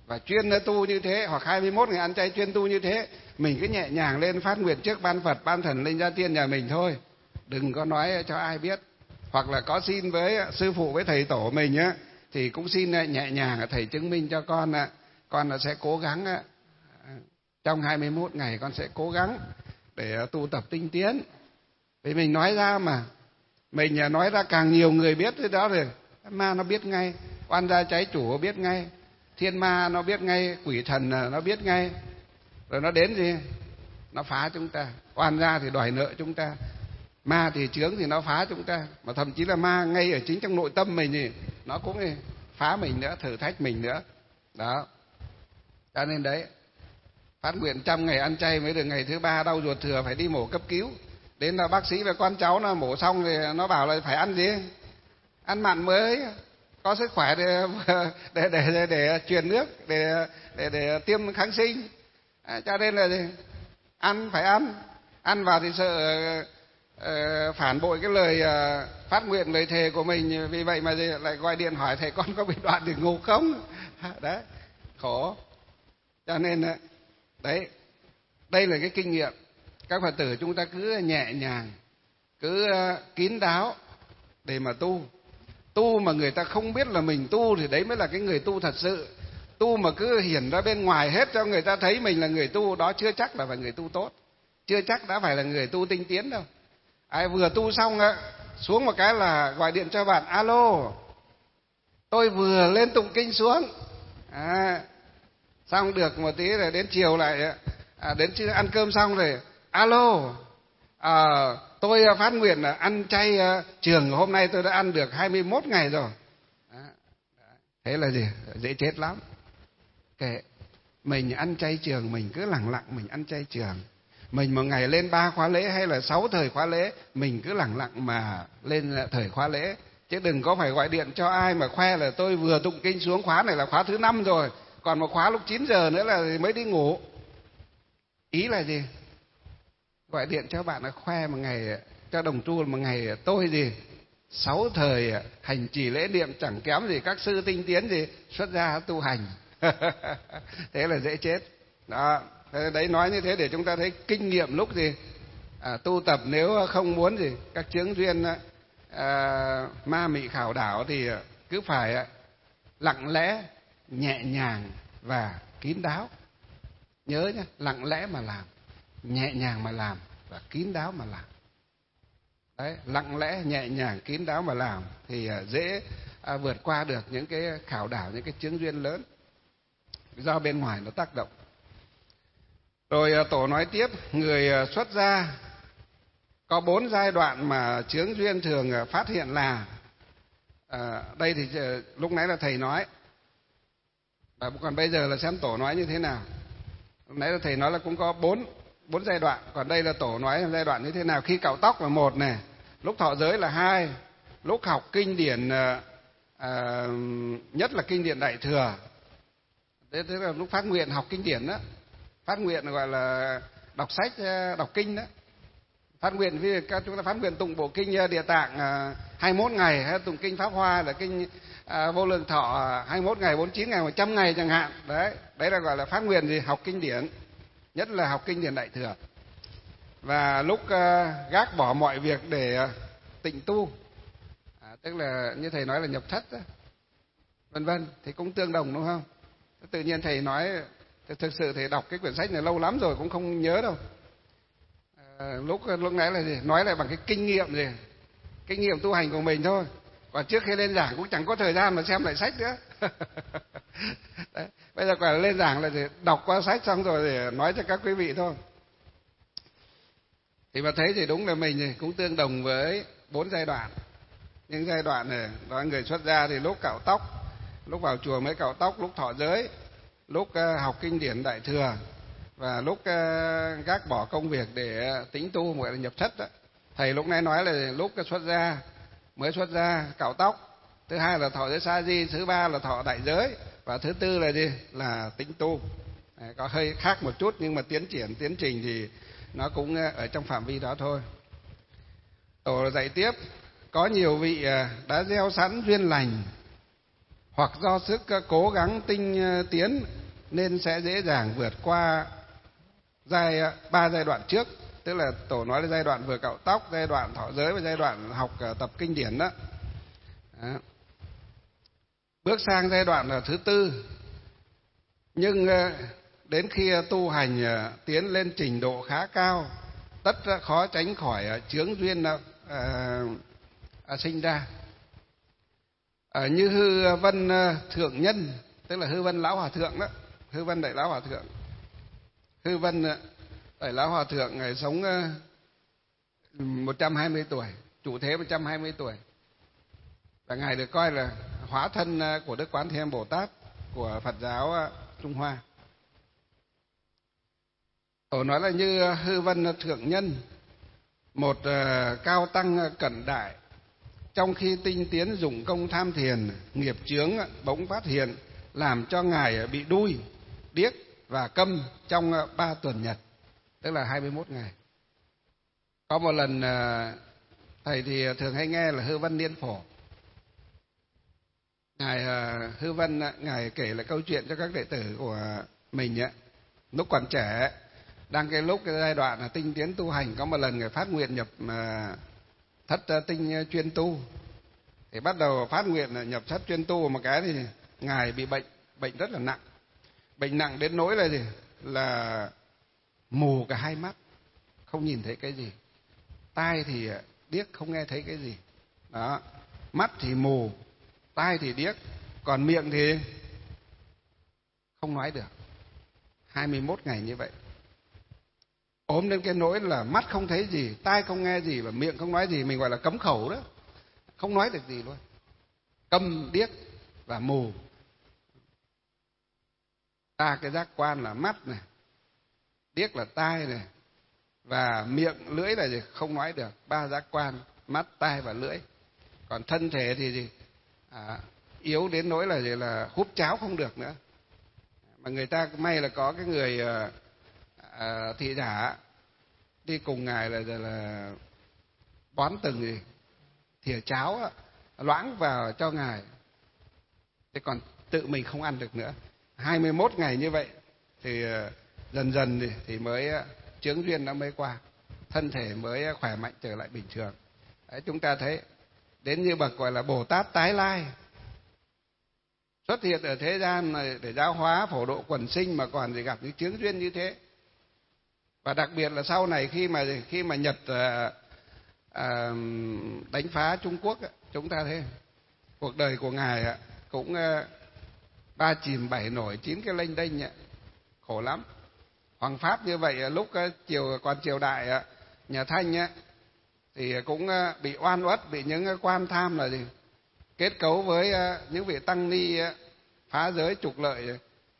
và chuyên tu như thế, hoặc 21 ngày ăn chay chuyên tu như thế, mình cứ nhẹ nhàng lên phát nguyện trước ban Phật, ban thần linh gia tiên nhà mình thôi, đừng có nói cho ai biết. Hoặc là có xin với sư phụ, với thầy tổ mình á, thì cũng xin nhẹ nhàng, thầy chứng minh cho con sẽ cố gắng trong 21 ngày con sẽ cố gắng để tu tập tinh tiến. Vì mình nói ra mà, mình nói ra càng nhiều người biết thế đó rồi ma nó biết ngay, oan gia trái chủ biết ngay, thiên ma nó biết ngay, quỷ thần nó biết ngay, rồi nó đến gì, nó phá chúng ta. Oan gia thì đòi nợ chúng ta, ma thì chướng thì nó phá chúng ta, mà thậm chí là ma ngay ở chính trong nội tâm mình thì nó cũng phá mình nữa, thử thách mình nữa đó. Cho nên đấy, phát nguyện 100 ngày ăn chay mới được ngày thứ 3 đau ruột thừa phải đi mổ cấp cứu. Đến là bác sĩ và con cháu nó mổ xong thì nó bảo là phải ăn gì, ăn mặn mới có sức khỏe để truyền nước, để tiêm kháng sinh. Cho nên là gì? Phải ăn vào thì sợ phản bội cái lời phát nguyện, lời thề của mình. Vì vậy mà lại gọi điện hỏi thầy con có bị đoạn đường ngục không. Đấy, khổ. Cho nên đấy, đây là cái kinh nghiệm. Các Phật tử chúng ta cứ nhẹ nhàng, cứ kín đáo để mà tu mà người ta không biết là mình tu thì đấy mới là cái người tu thật sự. Tu mà cứ hiển ra bên ngoài hết cho người ta thấy mình là người tu, đó chưa chắc là phải người tu tốt, chưa chắc đã phải là người tu tinh tiến đâu. Ai vừa tu xong xuống một cái là gọi điện cho bạn, alo, tôi vừa lên tụng kinh xuống, xong được một tí rồi đến chiều lại đến ăn cơm xong rồi, alo, tôi phát nguyện là ăn chay trường, hôm nay tôi đã ăn được 21 ngày rồi. Thế là gì? Dễ chết lắm. Kệ, mình ăn chay trường, mình cứ lẳng lặng mình ăn chay trường. Mình một ngày lên 3 khóa lễ hay là 6 thời khóa lễ, mình cứ lẳng lặng mà lên thời khóa lễ. Chứ đừng có phải gọi điện cho ai mà khoe là tôi vừa tụng kinh xuống, khóa này là khóa thứ 5 rồi, còn một khóa lúc 9 giờ nữa là mới đi ngủ. Ý là gì? Gọi điện cho bạn là khoe một ngày, cho đồng tu một ngày tôi gì 6 thời hành trì lễ niệm chẳng kém gì các sư tinh tiến gì xuất gia tu hành. Thế là dễ chết đó. Đấy, nói như thế để chúng ta thấy kinh nghiệm lúc gì tu tập. Nếu không muốn gì các chướng duyên ma mị khảo đảo thì cứ phải lặng lẽ, nhẹ nhàng và kín đáo. Nhớ nhé, lặng lẽ mà làm, nhẹ nhàng mà làm và kín đáo mà làm. Đấy, lặng lẽ, nhẹ nhàng, kín đáo mà làm thì dễ vượt qua được những cái khảo đảo, những cái chướng duyên lớn do bên ngoài nó tác động. Rồi tổ nói tiếp, người xuất gia có 4 giai đoạn mà chướng duyên thường phát hiện là đây thì lúc nãy là thầy nói, còn bây giờ là xem tổ nói như thế nào. Lúc nãy là thầy nói là cũng có 4 giai đoạn, còn đây là tổ nói giai đoạn như thế nào. Khi cạo tóc là 1 này, lúc thọ giới là 2, lúc học kinh điển nhất là kinh điển Đại Thừa, thế là lúc phát nguyện học kinh điển đó. Phát nguyện gọi là đọc sách, đọc kinh đó. Phát nguyện vì chúng ta phát nguyện tụng bộ kinh Địa Tạng 21 ngày, hay tụng kinh Pháp Hoa là kinh Vô Lượng Thọ 21 ngày, 49 ngày, 100 ngày chẳng hạn. Đấy là gọi là phát nguyện gì? Học kinh điển, nhất là học kinh điển Đại Thừa. Và lúc gác bỏ mọi việc để tịnh tu, tức là như thầy nói là nhập thất đó, vân vân, thì cũng tương đồng đúng không? Tự nhiên thầy nói, thực sự thầy đọc cái quyển sách này lâu lắm rồi cũng không nhớ đâu. Lúc nãy là gì? Nói lại bằng cái kinh nghiệm gì? Kinh nghiệm tu hành của mình thôi. Còn trước khi lên giảng cũng chẳng có thời gian mà xem lại sách nữa. Đấy. Bây giờ quả lên giảng là gì? Đọc qua sách xong rồi để nói cho các quý vị thôi. Thì mà thấy thì đúng là mình cũng tương đồng với 4 giai đoạn. Những giai đoạn này, đó người xuất gia thì lúc cạo tóc, lúc vào chùa mới cạo tóc, lúc thọ giới, lúc học kinh điển Đại Thừa, và lúc gác bỏ công việc để tĩnh tu, gọi là nhập thất đó. Thầy lúc nãy nói là lúc xuất gia, mới xuất gia cạo tóc, thứ 2 là thọ giới sa di, thứ 3 là thọ đại giới, và thứ 4 là gì? Là tĩnh tu. Có hơi khác một chút nhưng mà tiến trình thì nó cũng ở trong phạm vi đó thôi. Tổ dạy tiếp, có nhiều vị đã gieo sẵn duyên lành hoặc do sức cố gắng tinh tiến nên sẽ dễ dàng vượt qua ba giai đoạn trước, tức là tổ nói là giai đoạn vừa cạo tóc, giai đoạn thọ giới và giai đoạn học tập kinh điển đó. Bước sang giai đoạn thứ tư, nhưng đến khi tu hành tiến lên trình độ khá cao, tất khó tránh khỏi chướng duyên sinh ra. Như Hư Vân thượng nhân, tức là Hư Vân lão hòa thượng đó, Hư Vân đại lão hòa thượng. Hư Vân đại lão hòa thượng ngày sống 120 tuổi, trụ thế 120 tuổi. Và ngài được coi là hóa thân của Đức Quán Thế Âm Bồ Tát của Phật giáo Trung Hoa. Tổ nói là như Hư Vân thượng nhân, một cao tăng cẩn đại, trong khi tinh tiến dụng công tham thiền, nghiệp chướng bỗng phát hiện, làm cho ngài bị đuôi, điếc và câm trong 3 tuần nhật, tức là 21 ngày. Có một lần thầy thì thường hay nghe là Hư Vân Niên Phổ. Ngài Hư Vân ngài kể lại câu chuyện cho các đệ tử của mình lúc còn trẻ, đang cái giai đoạn tinh tiến tu hành, có một lần ngài phát nguyện nhập thất tinh chuyên tu. Thì bắt đầu phát nguyện nhập thất chuyên tu một cái thì ngài bị bệnh rất là nặng. Bệnh nặng đến nỗi là gì? Là mù cả hai mắt, không nhìn thấy cái gì. Tai thì điếc, không nghe thấy cái gì. Đó, mắt thì mù, tai thì điếc, còn miệng thì không nói được. 21 ngày như vậy. Ốm đến cái nỗi là mắt không thấy gì, tai không nghe gì và miệng không nói gì, mình gọi là cấm khẩu đó. Không nói được gì luôn. Câm, điếc và mù. Ba cái giác quan là mắt này, điếc là tai này, và miệng lưỡi là gì? Không nói được. Ba giác quan mắt, tai và lưỡi. Còn thân thể thì gì? Yếu đến nỗi là gì? Là húp cháo không được nữa. Mà người ta may là có cái người thị giả đi cùng ngài là bón từng thìa cháo loãng vào cho ngài. Thế còn tự mình không ăn được nữa. 21 ngày như vậy thì dần dần thì mới chướng duyên nó mới qua, thân thể mới khỏe mạnh trở lại bình thường. Đấy, chúng ta thấy đến như bậc gọi là Bồ Tát tái lai, xuất hiện ở thế gian này để giáo hóa phổ độ quần sinh mà còn gì gặp những chướng duyên như thế. Và đặc biệt là sau này khi mà Nhật đánh phá Trung Quốc, chúng ta thấy cuộc đời của ngài cũng 3 chìm 7 nổi 9 cái lênh đênh, khổ lắm. Hoàng pháp như vậy lúc còn triều đại nhà Thanh thì cũng bị oan uất, bị những quan tham là gì kết cấu với những vị tăng ni phá giới trục lợi,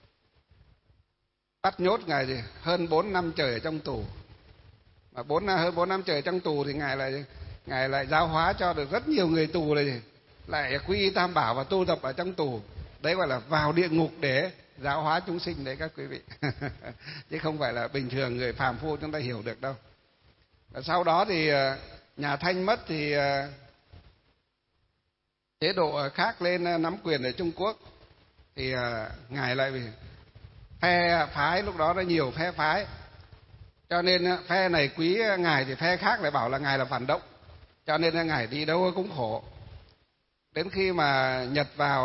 bắt nhốt ngài gì hơn 4 năm trời ở trong tù. Mà hơn 4 năm trời ở trong tù thì ngài lại giáo hóa cho được rất nhiều người tù này, lại quy y Tam Bảo và tu tập ở trong tù. Đấy gọi là vào địa ngục để giáo hóa chúng sinh đấy các quý vị. Chứ không phải là bình thường người phàm phu chúng ta hiểu được đâu. Và sau đó thì nhà Thanh mất thì chế độ khác lên nắm quyền ở Trung Quốc, thì ngài lại vì phe phái lúc đó nó nhiều phe phái, cho nên phe này quý ngài thì phe khác lại bảo là ngài là phản động, cho nên ngài đi đâu cũng khổ. Đến khi mà Nhật vào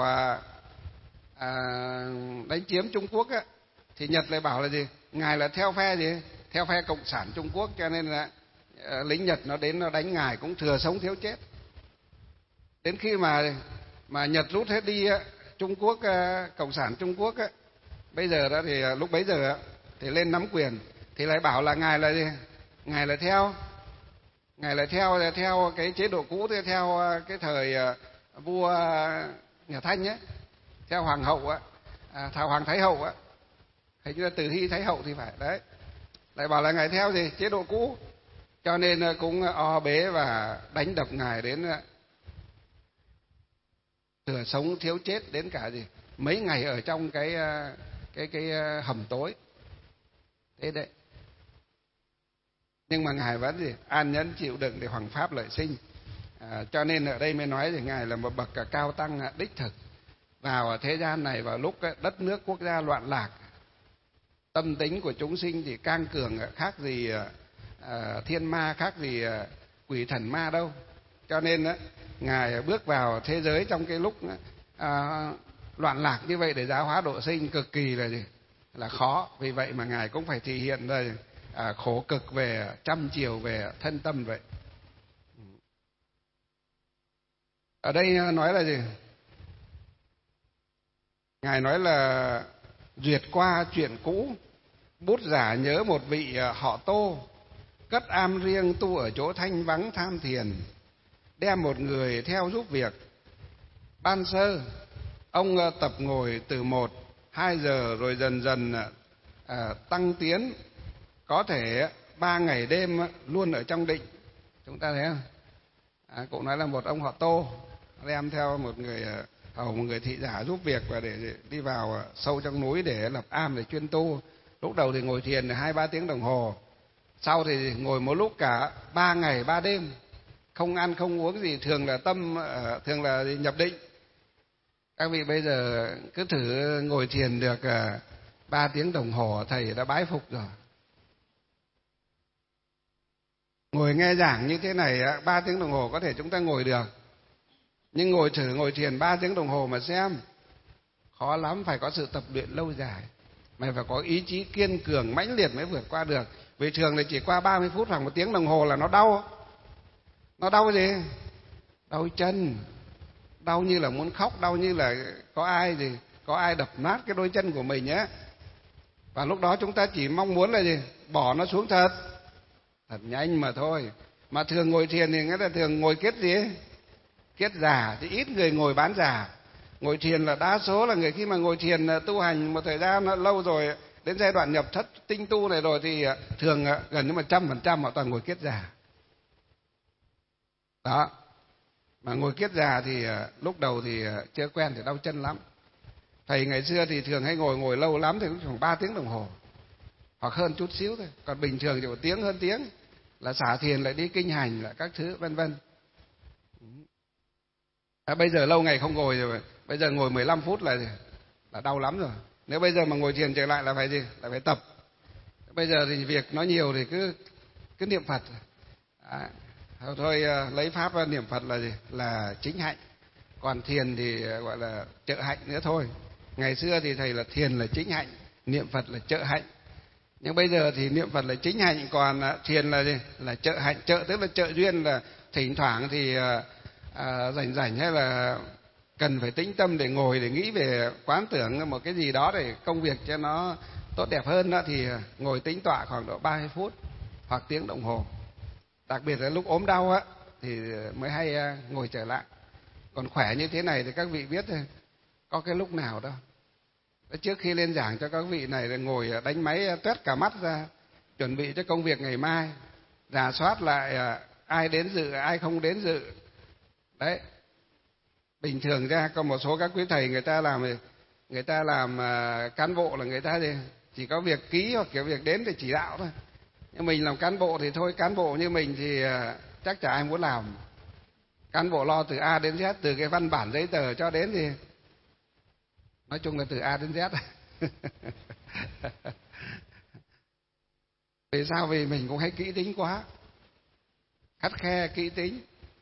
đánh chiếm Trung Quốc thì Nhật lại bảo là gì? Ngài là theo phe gì? Theo phe Cộng sản Trung Quốc, cho nên là lính Nhật nó đến nó đánh ngài cũng thừa sống thiếu chết. Đến khi mà Nhật rút hết đi Trung Quốc, Cộng sản Trung Quốc bây giờ đó thì lúc bấy giờ thì lên nắm quyền thì lại bảo là ngài là gì? Ngài là theo cái chế độ cũ, theo cái thời vua nhà Thanh theo hoàng hậu Hoàng Thái hậu hình như là Từ Hy Thái hậu thì phải đấy, lại bảo là ngài theo gì chế độ cũ, cho nên cũng o bế và đánh đập ngài đến thừa sống thiếu chết, đến cả gì mấy ngày ở trong cái hầm tối thế đấy. Nhưng mà ngài vẫn gì an nhẫn chịu đựng để hoằng pháp lợi sinh. Cho nên ở đây mới nói thì ngài là một bậc cao tăng đích thực. vào thế gian này vào lúc đất nước quốc gia loạn lạc, tâm tính của chúng sinh thì cang cường, khác gì thiên ma, khác gì quỷ thần ma đâu. Cho nên Ngài bước vào thế giới trong cái lúc loạn lạc như vậy để giáo hóa độ sinh cực kỳ là khó. Vì vậy mà Ngài cũng phải thể hiện ra khổ cực về trăm chiều về thân tâm vậy. Ở đây nói là gì? Ngài nói là duyệt qua chuyện cũ, bút giả nhớ một vị họ Tô, cất am riêng tu ở chỗ thanh vắng tham thiền, đem một người theo giúp việc. Ban sơ ông tập ngồi từ 1-2 giờ rồi dần dần tăng tiến, có thể 3 ngày đêm luôn ở trong định. Chúng ta thấy không? Cũng nói là một ông họ Tô đem theo một người hầu, một người thị giả giúp việc, và để đi vào sâu trong núi để lập am để chuyên tu. Lúc đầu thì ngồi thiền 2-3 tiếng đồng hồ, sau thì ngồi một lúc cả 3 ngày 3 đêm, không ăn không uống gì, thường là nhập định. Các vị bây giờ cứ thử ngồi thiền được 3 tiếng đồng hồ, thầy đã bái phục rồi. Ngồi nghe giảng như thế này 3 tiếng đồng hồ có thể chúng ta ngồi được, nhưng ngồi thiền 3 tiếng đồng hồ mà xem, khó lắm. Phải có sự tập luyện lâu dài, mày phải có ý chí kiên cường mãnh liệt mới vượt qua được. Vì thường là chỉ qua 30 phút hoặc 1 tiếng đồng hồ là nó đau. Nó đau gì? Đau chân, đau như là muốn khóc, đau như là có ai đập nát cái đôi chân của mình nhé. Và lúc đó chúng ta chỉ mong muốn là gì? Bỏ nó xuống thật nhanh mà thôi. Mà thường ngồi thiền thì người ta thường ngồi kết gì? Kết già, thì ít người ngồi bán già. Ngồi thiền là đa số là người khi mà ngồi thiền tu hành một thời gian lâu rồi, đến giai đoạn nhập thất tinh tu này rồi thì thường gần như 100% họ toàn ngồi kết già. Đó. Mà ngồi kiết già thì lúc đầu thì chưa quen thì đau chân lắm. Thầy ngày xưa thì thường hay ngồi lâu lắm thì cũng khoảng 3 tiếng đồng hồ hoặc hơn chút xíu thôi. Còn bình thường chỉ 1 tiếng hơn tiếng là xả thiền lại đi kinh hành lại các thứ vân vân. Bây giờ lâu ngày không ngồi rồi, bây giờ ngồi 15 phút là đau lắm rồi. Nếu bây giờ mà ngồi thiền trở lại là phải gì? Là phải tập. Bây giờ thì việc nó nhiều thì cứ niệm Phật. Thôi lấy pháp niệm Phật là gì? Là chính hạnh. Còn thiền thì gọi là trợ hạnh nữa thôi. Ngày xưa thì thầy là thiền là chính hạnh, niệm Phật là trợ hạnh. Nhưng bây giờ thì niệm Phật là chính hạnh, còn thiền là gì? Là trợ hạnh. Trợ tức là trợ duyên, là thỉnh thoảng thì rảnh hay là cần phải tĩnh tâm để ngồi để nghĩ về quán tưởng một cái gì đó để công việc cho nó tốt đẹp hơn đó, thì ngồi tĩnh tọa khoảng độ 30 phút hoặc tiếng đồng hồ. Đặc biệt là lúc ốm đau thì mới hay ngồi trở lại. Còn khỏe như thế này thì các vị biết thôi, có cái lúc nào đâu. Trước khi lên giảng cho các vị này là ngồi đánh máy tuét cả mắt ra, chuẩn bị cho công việc ngày mai, rà soát lại ai đến dự ai không đến dự. Đấy. Bình thường ra có một số các quý thầy người ta làm cán bộ là người ta chỉ có việc ký hoặc kiểu việc đến để chỉ đạo thôi. Nhưng mình làm cán bộ thì thôi, cán bộ như mình thì chắc chả ai muốn làm. Cán bộ lo từ A đến Z, từ cái văn bản giấy tờ cho đến thì nói chung là từ A đến Z. Vì sao? Vì mình cũng hay kỹ tính quá, khắt khe kỹ tính,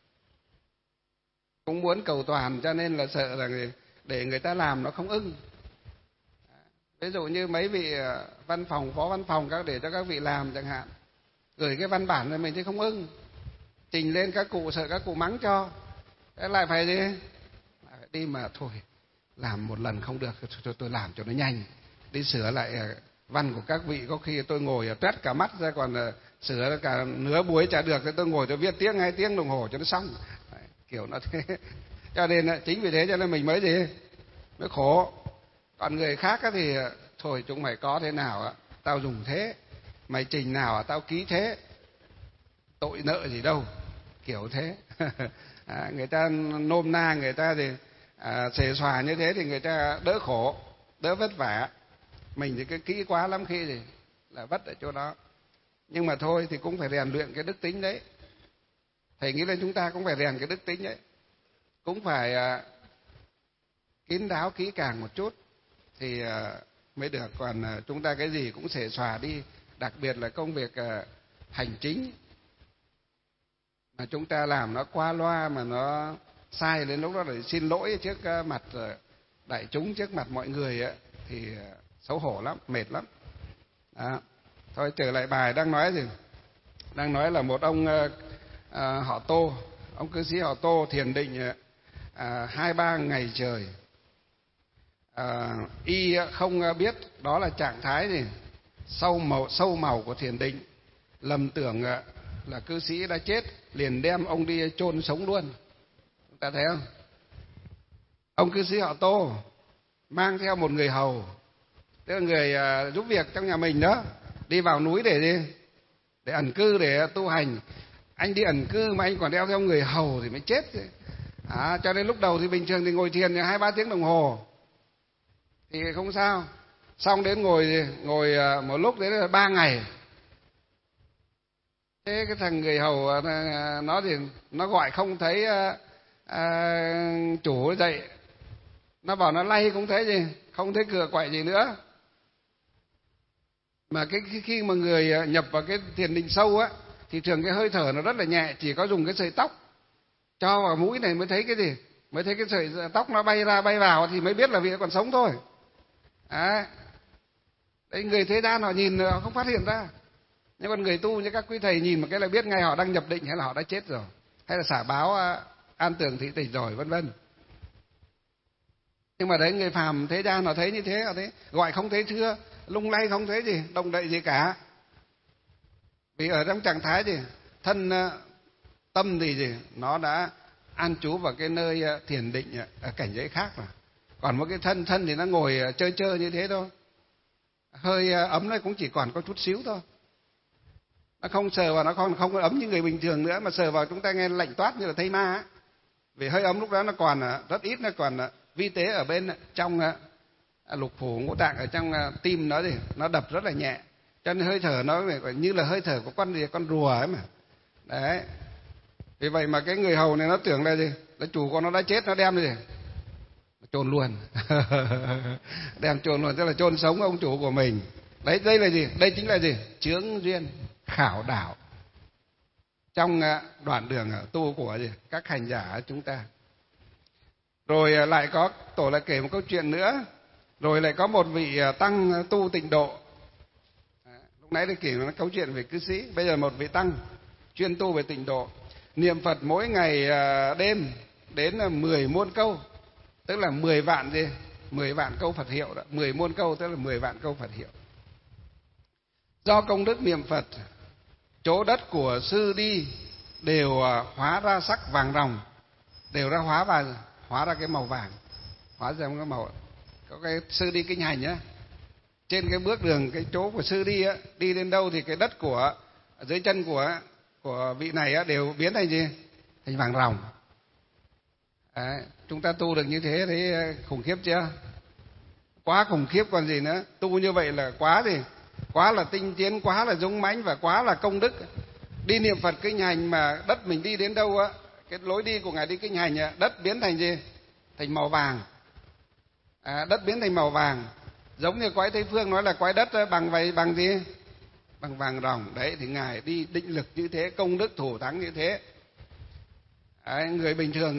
cũng muốn cầu toàn, cho nên là sợ là để người ta làm nó không ưng. Ví dụ như mấy vị văn phòng, phó văn phòng để cho các vị làm chẳng hạn, gửi cái văn bản này mình thì không ưng, trình lên các cụ sợ các cụ mắng cho, thế lại phải gì? Lại phải đi mà thôi, làm một lần không được, tôi làm cho nó nhanh, đi sửa lại văn của các vị, có khi tôi ngồi tuét cả mắt ra, còn sửa cả nửa buổi chả được thì tôi ngồi tôi viết tiếng 2 tiếng đồng hồ cho nó xong. Đấy, kiểu nó thế. Cho nên chính vì thế cho nên mình mới mới khổ. Còn người khác thì thôi chúng mày có thế nào tao dùng thế, mày trình nào tao ký thế, tội nợ gì đâu, kiểu thế. Người ta nôm na, người ta thì xề xòa như thế thì người ta đỡ khổ, đỡ vất vả. Mình thì cái kỹ quá lắm khi thì là vất ở chỗ đó. Nhưng mà thôi thì cũng phải rèn luyện cái đức tính đấy. Thầy nghĩ là chúng ta cũng phải rèn cái đức tính đấy, cũng phải kín đáo kỹ càng một chút thì mới được. Còn chúng ta cái gì cũng xề xòa đi, đặc biệt là công việc hành chính mà chúng ta làm nó qua loa mà nó sai, đến lúc đó để xin lỗi trước mặt đại chúng, trước mặt mọi người ấy, thì xấu hổ lắm, mệt lắm. Đó. Thôi trở lại bài đang nói gì? Đang nói là một ông họ Tô, ông cư sĩ họ Tô thiền định 2-3 ngày trời. Y không biết đó là trạng thái gì sâu màu của thiền định, lầm tưởng là cư sĩ đã chết, liền đem ông đi chôn sống luôn. Chúng ta thấy không? Ông cư sĩ họ Tô mang theo một người hầu, tức là người giúp việc trong nhà mình đó, đi vào núi để gì? Để ẩn cư, để tu hành. Anh đi ẩn cư mà anh còn đeo theo người hầu thì mới chết. Cho nên lúc đầu thì bình thường thì ngồi thiền 2-3 tiếng đồng hồ thì không sao, xong đến ngồi một lúc đấy là 3 ngày. Thế cái thằng người hầu nó thì nó gọi không thấy chủ dậy, nó bảo nó lay cũng thấy gì, không thấy cửa quậy gì nữa. Mà khi mà người nhập vào cái thiền định sâu á thì thường cái hơi thở nó rất là nhẹ, chỉ có dùng cái sợi tóc cho vào mũi này mới thấy cái gì, mới thấy cái sợi tóc nó bay ra bay vào thì mới biết là vị còn sống thôi. Đấy, người thế gian họ nhìn họ không phát hiện ra, nhưng còn người tu như các quý thầy nhìn một cái là biết ngay họ đang nhập định hay là họ đã chết rồi, hay là xả báo an tường thị tịch rồi, vân vân. Nhưng mà đấy, người phàm thế gian họ thấy như thế, họ thấy gọi không thấy thưa, lung lay không thấy gì, động đậy gì cả. Vì ở trong trạng thái gì thân tâm thì gì nó đã an trú vào cái nơi thiền định ở cảnh giới khác rồi. Còn một cái thân thì nó ngồi chơi như thế thôi, hơi ấm nó cũng chỉ còn có chút xíu thôi, nó không sờ vào, nó không có ấm như người bình thường nữa, mà sờ vào chúng ta nghe lạnh toát như là thấy ma ấy. Vì hơi ấm lúc đó nó còn rất ít, nó còn vi tế ở bên trong lục phủ ngũ tạng, ở trong tim nó thì nó đập rất là nhẹ, cho nên hơi thở nó như là hơi thở của con rùa ấy mà. Đấy, vì vậy mà cái người hầu này nó tưởng là gì, là chủ của nó đã chết, nó đem gì chôn luôn. Đem chôn luôn, tức là chôn sống ông chủ của mình. Đấy, đây là gì? Đây chính là gì? Chướng duyên khảo đảo trong đoạn đường tu của gì các hành giả chúng ta. Rồi lại có tổ lại kể một câu chuyện nữa. Rồi lại có một vị tăng tu tịnh độ. Lúc nãy tôi kể một câu chuyện về cư sĩ, bây giờ một vị tăng chuyên tu về tịnh độ, niệm Phật mỗi ngày đêm đến 10 muôn câu, tức là 10 vạn gì? 10 vạn câu Phật hiệu đó, 10 muôn câu tức là 10 vạn câu Phật hiệu. Do công đức niệm Phật, chỗ đất của sư đi đều hóa ra sắc vàng ròng, đều hóa ra cái màu vàng, hóa ra cái màu. Có cái sư đi kinh hành nhá, trên cái bước đường, cái chỗ của sư đi á, đi đến đâu thì cái đất của dưới chân của vị này á đều biến thành gì? Thành vàng ròng. Đấy, chúng ta tu được như thế thấy khủng khiếp chưa? Quá khủng khiếp còn gì nữa. Tu như vậy là quá gì? Quá là tinh tiến, quá là dũng mãnh và quá là công đức. Đi niệm Phật kinh hành mà đất mình đi đến đâu á, cái lối đi của ngài đi kinh hành á, đất biến thành gì? Thành màu vàng. Đất biến thành màu vàng, giống như quái Tây Phương nói là quái đất bằng gì? Bằng vàng ròng. Đấy, thì ngài đi định lực như thế, công đức thủ thắng như thế. Đấy, người bình thường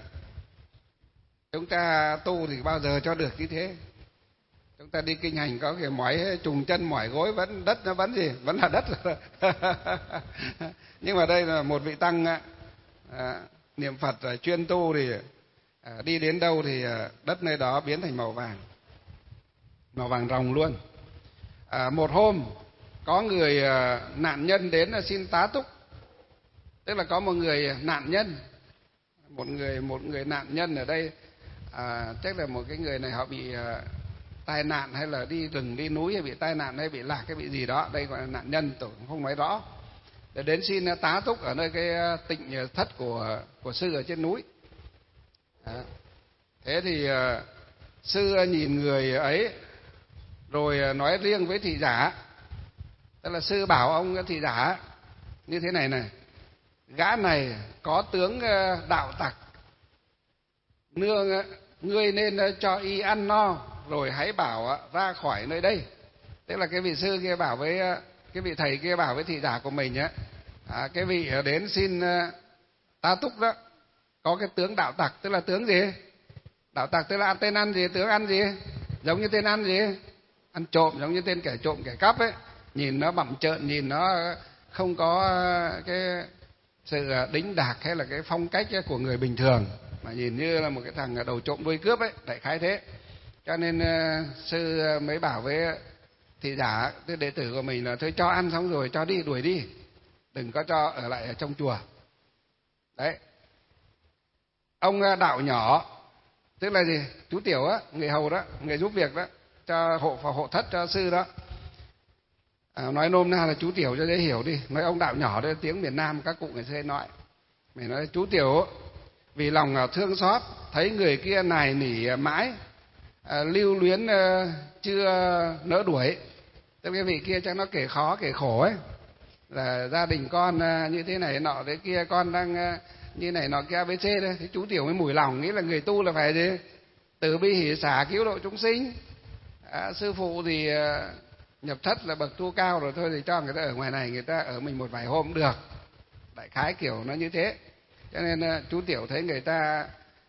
chúng ta tu thì bao giờ cho được như thế. Chúng ta đi kinh hành có cái mỏi trùng chân mỏi gối, vẫn đất nó vẫn gì? Vẫn là đất. Nhưng mà đây là một vị tăng niệm Phật chuyên tu thì đi đến đâu thì đất nơi đó biến thành màu vàng ròng luôn. Một hôm có người nạn nhân đến xin tá túc, tức là có một người nạn nhân, một người nạn nhân ở đây chắc là một cái người này họ bị tai nạn, hay là đi rừng đi núi, hay bị tai nạn, hay bị lạc, hay bị gì đó, đây gọi là nạn nhân, tôi cũng không nói rõ, để đến xin tá túc ở nơi cái tịnh thất của sư ở trên núi. Thế thì sư nhìn người ấy rồi nói riêng với thị giả, tức là sư bảo ông thị giả như thế này: gã này có tướng đạo tặc, nương ngươi nên cho y ăn no, rồi hãy bảo ra khỏi nơi đây. Tức là cái vị sư kia bảo với cái vị thầy kia bảo với thị giả của mình á, cái vị đến xin ta túc đó, có cái tướng đạo tặc. Tức là tướng gì? Đạo tặc tức là tên ăn gì? Tướng ăn gì? Giống như tên ăn gì? Ăn trộm, giống như tên kẻ trộm kẻ cắp ấy. Nhìn nó bặm trợn, nhìn nó không có cái sự đính đạc hay là cái phong cách của người bình thường, mà nhìn như là một cái thằng đầu trộm đuôi cướp ấy, đại khái thế. Cho nên sư mới bảo với thị giả, cái đệ tử của mình là thôi cho ăn xong rồi cho đi, đuổi đi, đừng có cho ở lại ở trong chùa. Đấy. Ông đạo nhỏ, tức là gì? Chú tiểu á, người hầu đó, người giúp việc đó, cho hộ thất cho sư đó. Nói nôm na là chú tiểu cho dễ hiểu đi. Nói ông đạo nhỏ đó, tiếng miền Nam các cụ người xưa nói. Mình nói chú tiểu vì lòng thương xót, thấy người kia nài nỉ mãi, lưu luyến chưa nỡ đuổi. Tức cái vị kia chắc nó kể khó kể khổ ấy, là gia đình con như thế này nọ thế kia, con đang như này nọ kia ABC đấy. Thế chú tiểu mới mủi lòng, nghĩ là người tu là phải gì? Từ bi hỷ xả cứu độ chúng sinh. Sư phụ thì nhập thất là bậc tu cao rồi, thôi thì cho người ta ở ngoài này, người ta ở mình một vài hôm cũng được. Đại khái kiểu nó như thế. Cho nên chú tiểu thấy người ta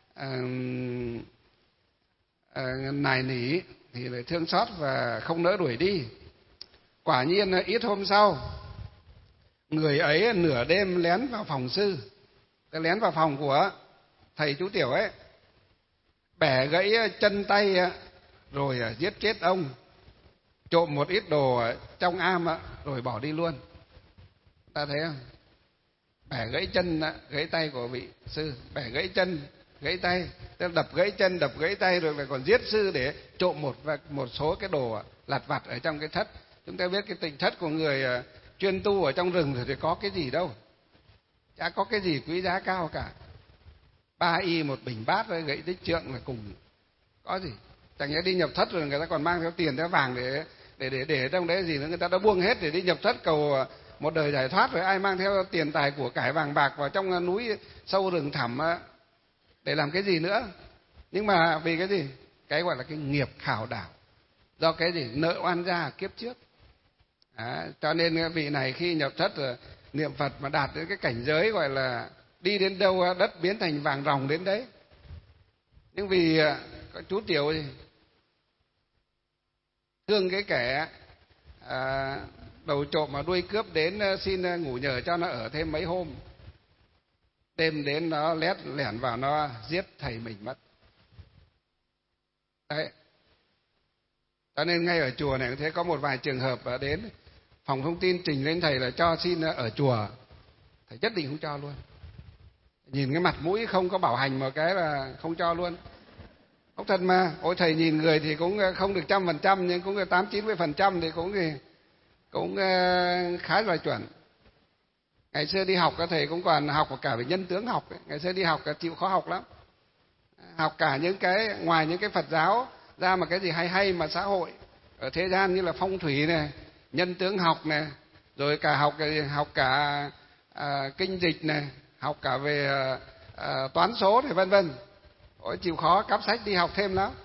nài nỉ thì lại thương xót và không nỡ đuổi đi. Quả nhiên ít hôm sau, người ấy nửa đêm lén vào phòng sư, lén vào phòng của thầy chú tiểu ấy, bẻ gãy chân tay rồi giết chết ông, trộm một ít đồ trong am rồi bỏ đi luôn. Ta thấy không? Bẻ gãy chân gãy tay của vị sư, bẻ gãy chân gãy tay, đập gãy chân đập gãy tay, rồi lại còn giết sư để trộm một số cái đồ lặt vặt ở trong cái thất. Chúng ta biết cái tịnh thất của người chuyên tu ở trong rừng thì có cái gì đâu, chả có cái gì quý giá cao cả. 3 y một bình bát với gậy tích trượng là cùng, có gì. Chẳng nhẽ đi nhập thất rồi người ta còn mang theo tiền theo vàng để trong đấy gì nữa, người ta đã buông hết để đi nhập thất cầu một đời giải thoát rồi, ai mang theo tiền tài của cải vàng bạc vào trong núi sâu rừng thẳm để làm cái gì nữa. Nhưng mà vì cái gì? Cái gọi là cái nghiệp khảo đảo, do cái gì? Nợ oan gia kiếp trước. Cho nên vị này khi nhập thất rồi niệm Phật mà đạt đến cái cảnh giới gọi là đi đến đâu đất biến thành vàng ròng đến đấy. Nhưng vì chú tiểu gì thương cái kẻ đầu trộm mà đuôi cướp đến xin ngủ nhờ cho nó ở thêm mấy hôm, đêm đến nó lẻn vào nó giết thầy mình mất. Đấy. Cho nên ngay ở chùa này cũng thế, có một vài trường hợp đến phòng thông tin trình lên thầy là cho xin ở chùa, thầy nhất định không cho luôn. Nhìn cái mặt mũi không có bảo hành một cái là không cho luôn. Ông thật mà, ôi thầy nhìn người thì cũng không được 100%, nhưng cũng 80-90% thì cũng khá là chuẩn. Ngày xưa đi học các thầy cũng còn học cả về nhân tướng học ấy. Ngày xưa đi học chịu khó học lắm, học cả những cái ngoài những cái Phật giáo ra mà cái gì hay hay mà xã hội ở thế gian, như là phong thủy này, nhân tướng học này, rồi cả học cả kinh dịch này, học cả về toán số này, vân vân. Ôi chịu khó cắp sách đi học thêm lắm.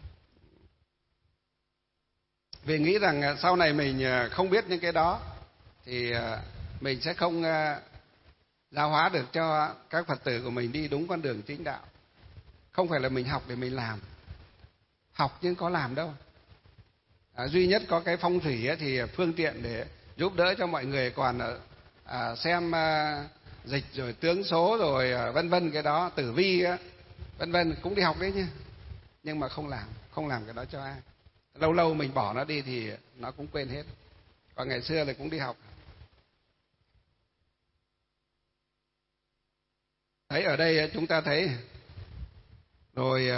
Vì nghĩ rằng sau này mình không biết những cái đó thì mình sẽ không giáo hóa được cho các Phật tử của mình đi đúng con đường chính đạo. Không phải là mình học để mình làm, học nhưng có làm đâu. Duy nhất có cái phong thủy thì phương tiện để giúp đỡ cho mọi người, còn xem dịch rồi tướng số rồi vân vân, cái đó tử vi vân vân cũng đi học đấy nhá, nhưng mà không làm cái đó cho ai. Lâu lâu mình bỏ nó đi thì nó cũng quên hết. Còn ngày xưa thì cũng đi học. Thấy ở đây chúng ta thấy rồi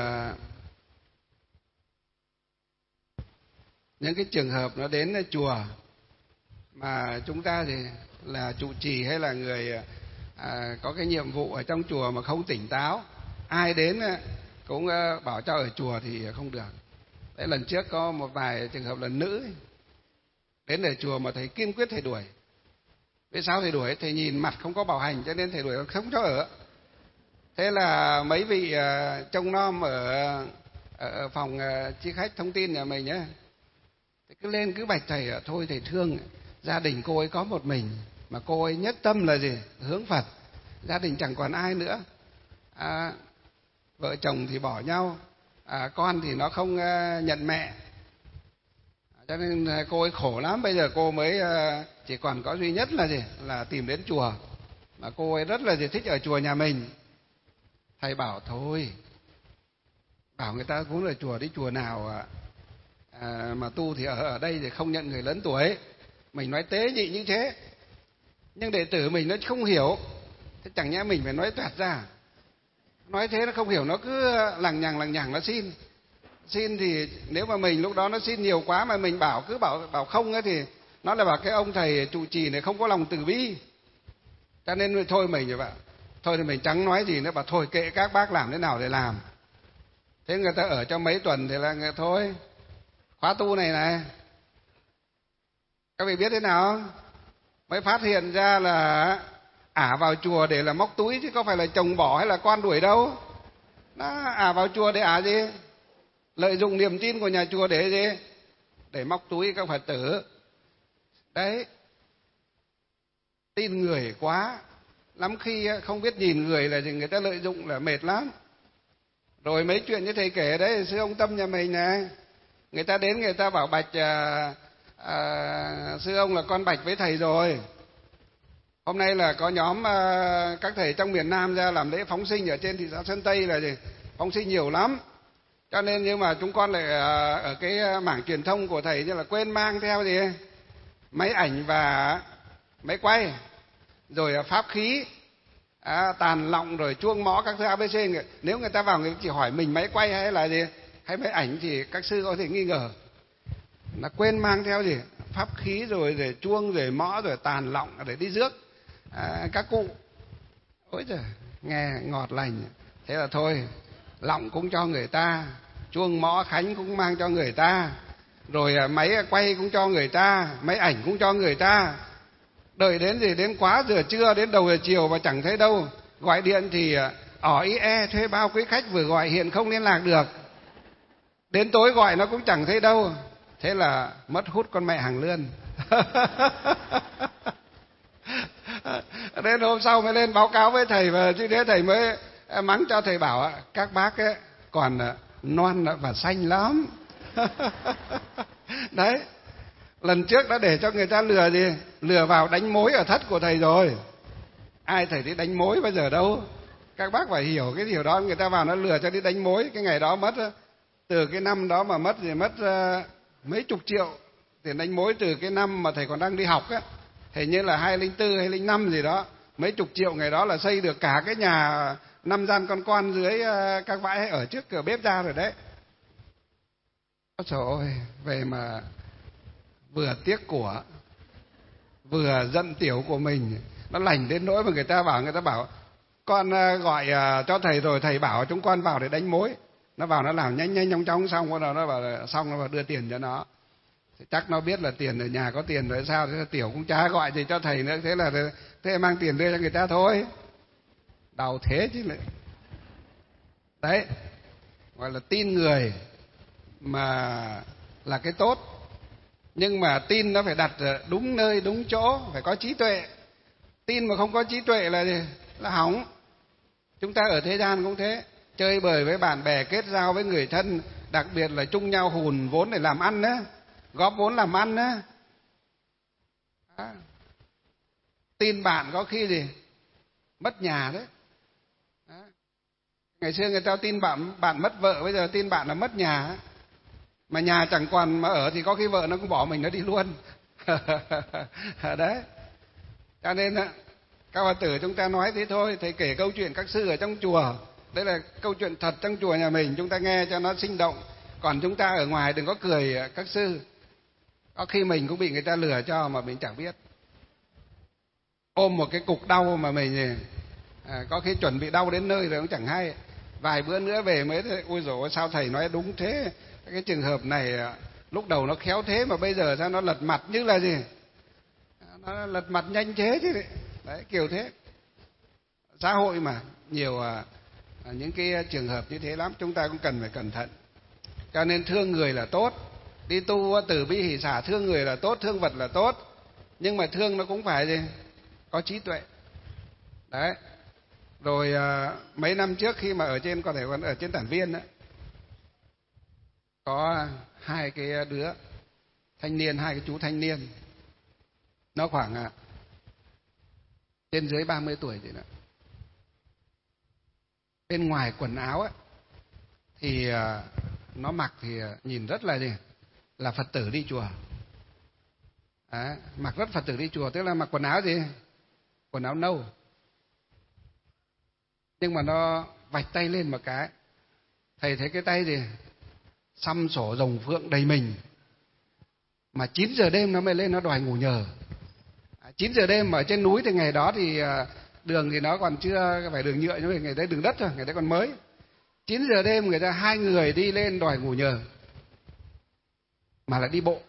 những cái trường hợp nó đến chùa mà chúng ta thì là trụ trì hay là người có cái nhiệm vụ ở trong chùa mà không tỉnh táo, ai đến cũng bảo cho ở chùa thì không được. Đấy, lần trước có một vài trường hợp là nữ đến ở chùa mà thầy kiên quyết thầy đuổi. Vì sao thầy đuổi? Thầy nhìn mặt không có bảo hành cho nên thầy đuổi, không cho ở. Thế là mấy vị trông nom ở phòng chi khách thông tin nhà mình nhé, cứ lên cứ bạch thầy thôi thầy thương, gia đình cô ấy có một mình mà cô ấy nhất tâm là gì? Hướng Phật. Gia đình chẳng còn ai nữa. Vợ chồng thì bỏ nhau, con thì nó không nhận mẹ, cho nên cô ấy khổ lắm. Bây giờ cô mới chỉ còn có duy nhất là gì? Là tìm đến chùa. Mà cô ấy rất là thích ở chùa nhà mình. Thầy bảo thôi, bảo người ta cũng là chùa, đi chùa nào mà tu thì ở đây thì không nhận người lớn tuổi. Mình nói tế nhị như thế, nhưng đệ tử mình nó không hiểu, thế chẳng nhẽ mình phải nói toẹt ra. Nói thế nó không hiểu, nó cứ lằng nhằng nó xin thì nếu mà mình lúc đó nó xin nhiều quá mà mình cứ bảo không ấy, thì nó là bảo cái ông thầy trụ trì này không có lòng từ bi. Cho nên thôi mình như vậy, thôi thì mình chẳng nói gì nữa, bảo thôi kệ các bác làm thế nào để làm. Thế người ta ở cho mấy tuần thì là thôi, khóa tu này các vị biết thế nào? Mới phát hiện ra là vào chùa để là móc túi, chứ có phải là chồng bỏ hay là con đuổi đâu. Nó vào chùa để gì? Lợi dụng niềm tin của nhà chùa để gì? Để móc túi các Phật tử. Đấy, tin người quá, lắm khi không biết nhìn người là người ta lợi dụng là mệt lắm. Rồi mấy chuyện như thầy kể đấy, sư ông Tâm nhà mình này, người ta đến người ta bảo bạch sư ông là con bạch với thầy rồi. Hôm nay là có nhóm các thầy trong miền Nam ra làm lễ phóng sinh ở trên thị xã Sơn Tây là gì? Phóng sinh nhiều lắm. Cho nên nhưng mà chúng con lại ở cái mảng truyền thông của thầy như là quên mang theo gì? Máy ảnh và máy quay, rồi pháp khí, tàn lọng, rồi chuông mõ các thứ ABC. Nếu người ta vào người chỉ hỏi mình máy quay hay là gì? Hay máy ảnh thì các sư có thể nghi ngờ. Là quên mang theo gì? Pháp khí rồi chuông rồi mõ rồi tàn lọng để đi rước các cụ. Ôi trời, nghe ngọt lành. Thế là thôi, lọng cũng cho người ta, chuông mõ khánh cũng mang cho người ta, rồi máy quay cũng cho người ta, máy ảnh cũng cho người ta. Đợi đến gì? Đến quá giờ trưa, đến đầu giờ chiều mà chẳng thấy đâu. Gọi điện thì IE thuê bao quý khách vừa gọi hiện không liên lạc được. Đến tối gọi nó cũng chẳng thấy đâu. Thế là mất hút con mẹ hàng lươn. Đến hôm sau mới lên báo cáo với thầy, và chứ thế thầy mới mắng cho thầy bảo các bác ấy còn non và xanh lắm. Đấy, lần trước đã để cho người ta lừa gì? Lừa vào đánh mối ở thất của thầy rồi. Ai thầy đi đánh mối bây giờ đâu. Các bác phải hiểu cái điều đó. Người ta vào nó lừa cho đi đánh mối. Cái ngày đó mất, từ cái năm đó mà mất thì mất mấy chục triệu tiền đánh mối. Từ cái năm mà thầy còn đang đi học á, hình như là 2004 hay 2005 gì đó, mấy chục triệu ngày đó là xây được cả cái nhà 5 gian con dưới các bãi ở trước cửa bếp ra rồi đấy. Ôi trời ơi, về mà vừa tiếc của, vừa giận tiểu của mình. Nó lành đến nỗi mà người ta bảo con gọi cho thầy rồi, thầy bảo chúng con vào để đánh mối. Nó vào nó làm nhanh nhong chóng xong rồi nó bảo là xong, nó vào đưa tiền cho nó. Thì chắc nó biết là tiền ở nhà có tiền rồi sao, thế là tiểu cũng chả gọi gì cho thầy nữa. Thế mang tiền đưa cho người ta thôi. Đau thế chứ lại. Đấy, gọi là tin người mà là cái tốt. Nhưng mà tin nó phải đặt đúng nơi đúng chỗ, phải có trí tuệ. Tin mà không có trí tuệ là gì? Là hỏng. Chúng ta ở thế gian cũng thế, chơi bời với bạn bè, kết giao với người thân, đặc biệt là chung nhau hùn vốn để làm ăn á, góp vốn làm ăn á. Tin bạn có khi gì? Mất nhà đấy. Ngày xưa người ta tin bạn mất vợ, bây giờ tin bạn là mất nhà. Mà nhà chẳng còn mà ở thì có khi vợ nó cũng bỏ mình nó đi luôn. Đấy. Cho nên các Phật tử chúng ta nói thế thôi. Thầy kể câu chuyện các sư ở trong chùa, đấy là câu chuyện thật trong chùa nhà mình, chúng ta nghe cho nó sinh động. Còn chúng ta ở ngoài đừng có cười các sư. Có khi mình cũng bị người ta lừa cho mà mình chẳng biết. Ôm một cái cục đau mà mình có khi chuẩn bị đau đến nơi rồi cũng chẳng hay. Vài bữa nữa về mới thấy, ôi dồi ôi, sao thầy nói đúng thế. Cái trường hợp này lúc đầu nó khéo thế mà bây giờ sao nó lật mặt như là gì? Nó lật mặt nhanh thế chứ. Đấy, kiểu thế. Xã hội mà nhiều những cái trường hợp như thế lắm, chúng ta cũng cần phải cẩn thận. Cho nên thương người là tốt, đi tu từ bi hỷ xả, thương người là tốt, thương vật là tốt, nhưng mà thương nó cũng phải gì? Có trí tuệ. Đấy. Rồi mấy năm trước khi mà ở trên, có thể còn ở trên Tản Viên đó, có hai cái đứa thanh niên, hai cái chú thanh niên, nó khoảng trên dưới 30 tuổi gì đó. Bên ngoài quần áo ấy, thì nó mặc thì nhìn rất là gì? Là Phật tử đi chùa. Đấy, mặc rất Phật tử đi chùa, tức là mặc quần áo gì? Quần áo nâu. Nhưng mà nó vạch tay lên một cái, thầy thấy cái tay gì? Xăm sổ rồng phượng đầy mình. Mà 9 giờ đêm nó mới lên, nó đòi ngủ nhờ. 9 giờ đêm ở trên núi thì ngày đó thì đường thì nó còn chưa phải đường nhựa, nhưng mà ngày đấy đường đất thôi, ngày đấy còn mới. 9 giờ đêm người ta hai người đi lên đòi ngủ nhờ, mà lại đi bộ.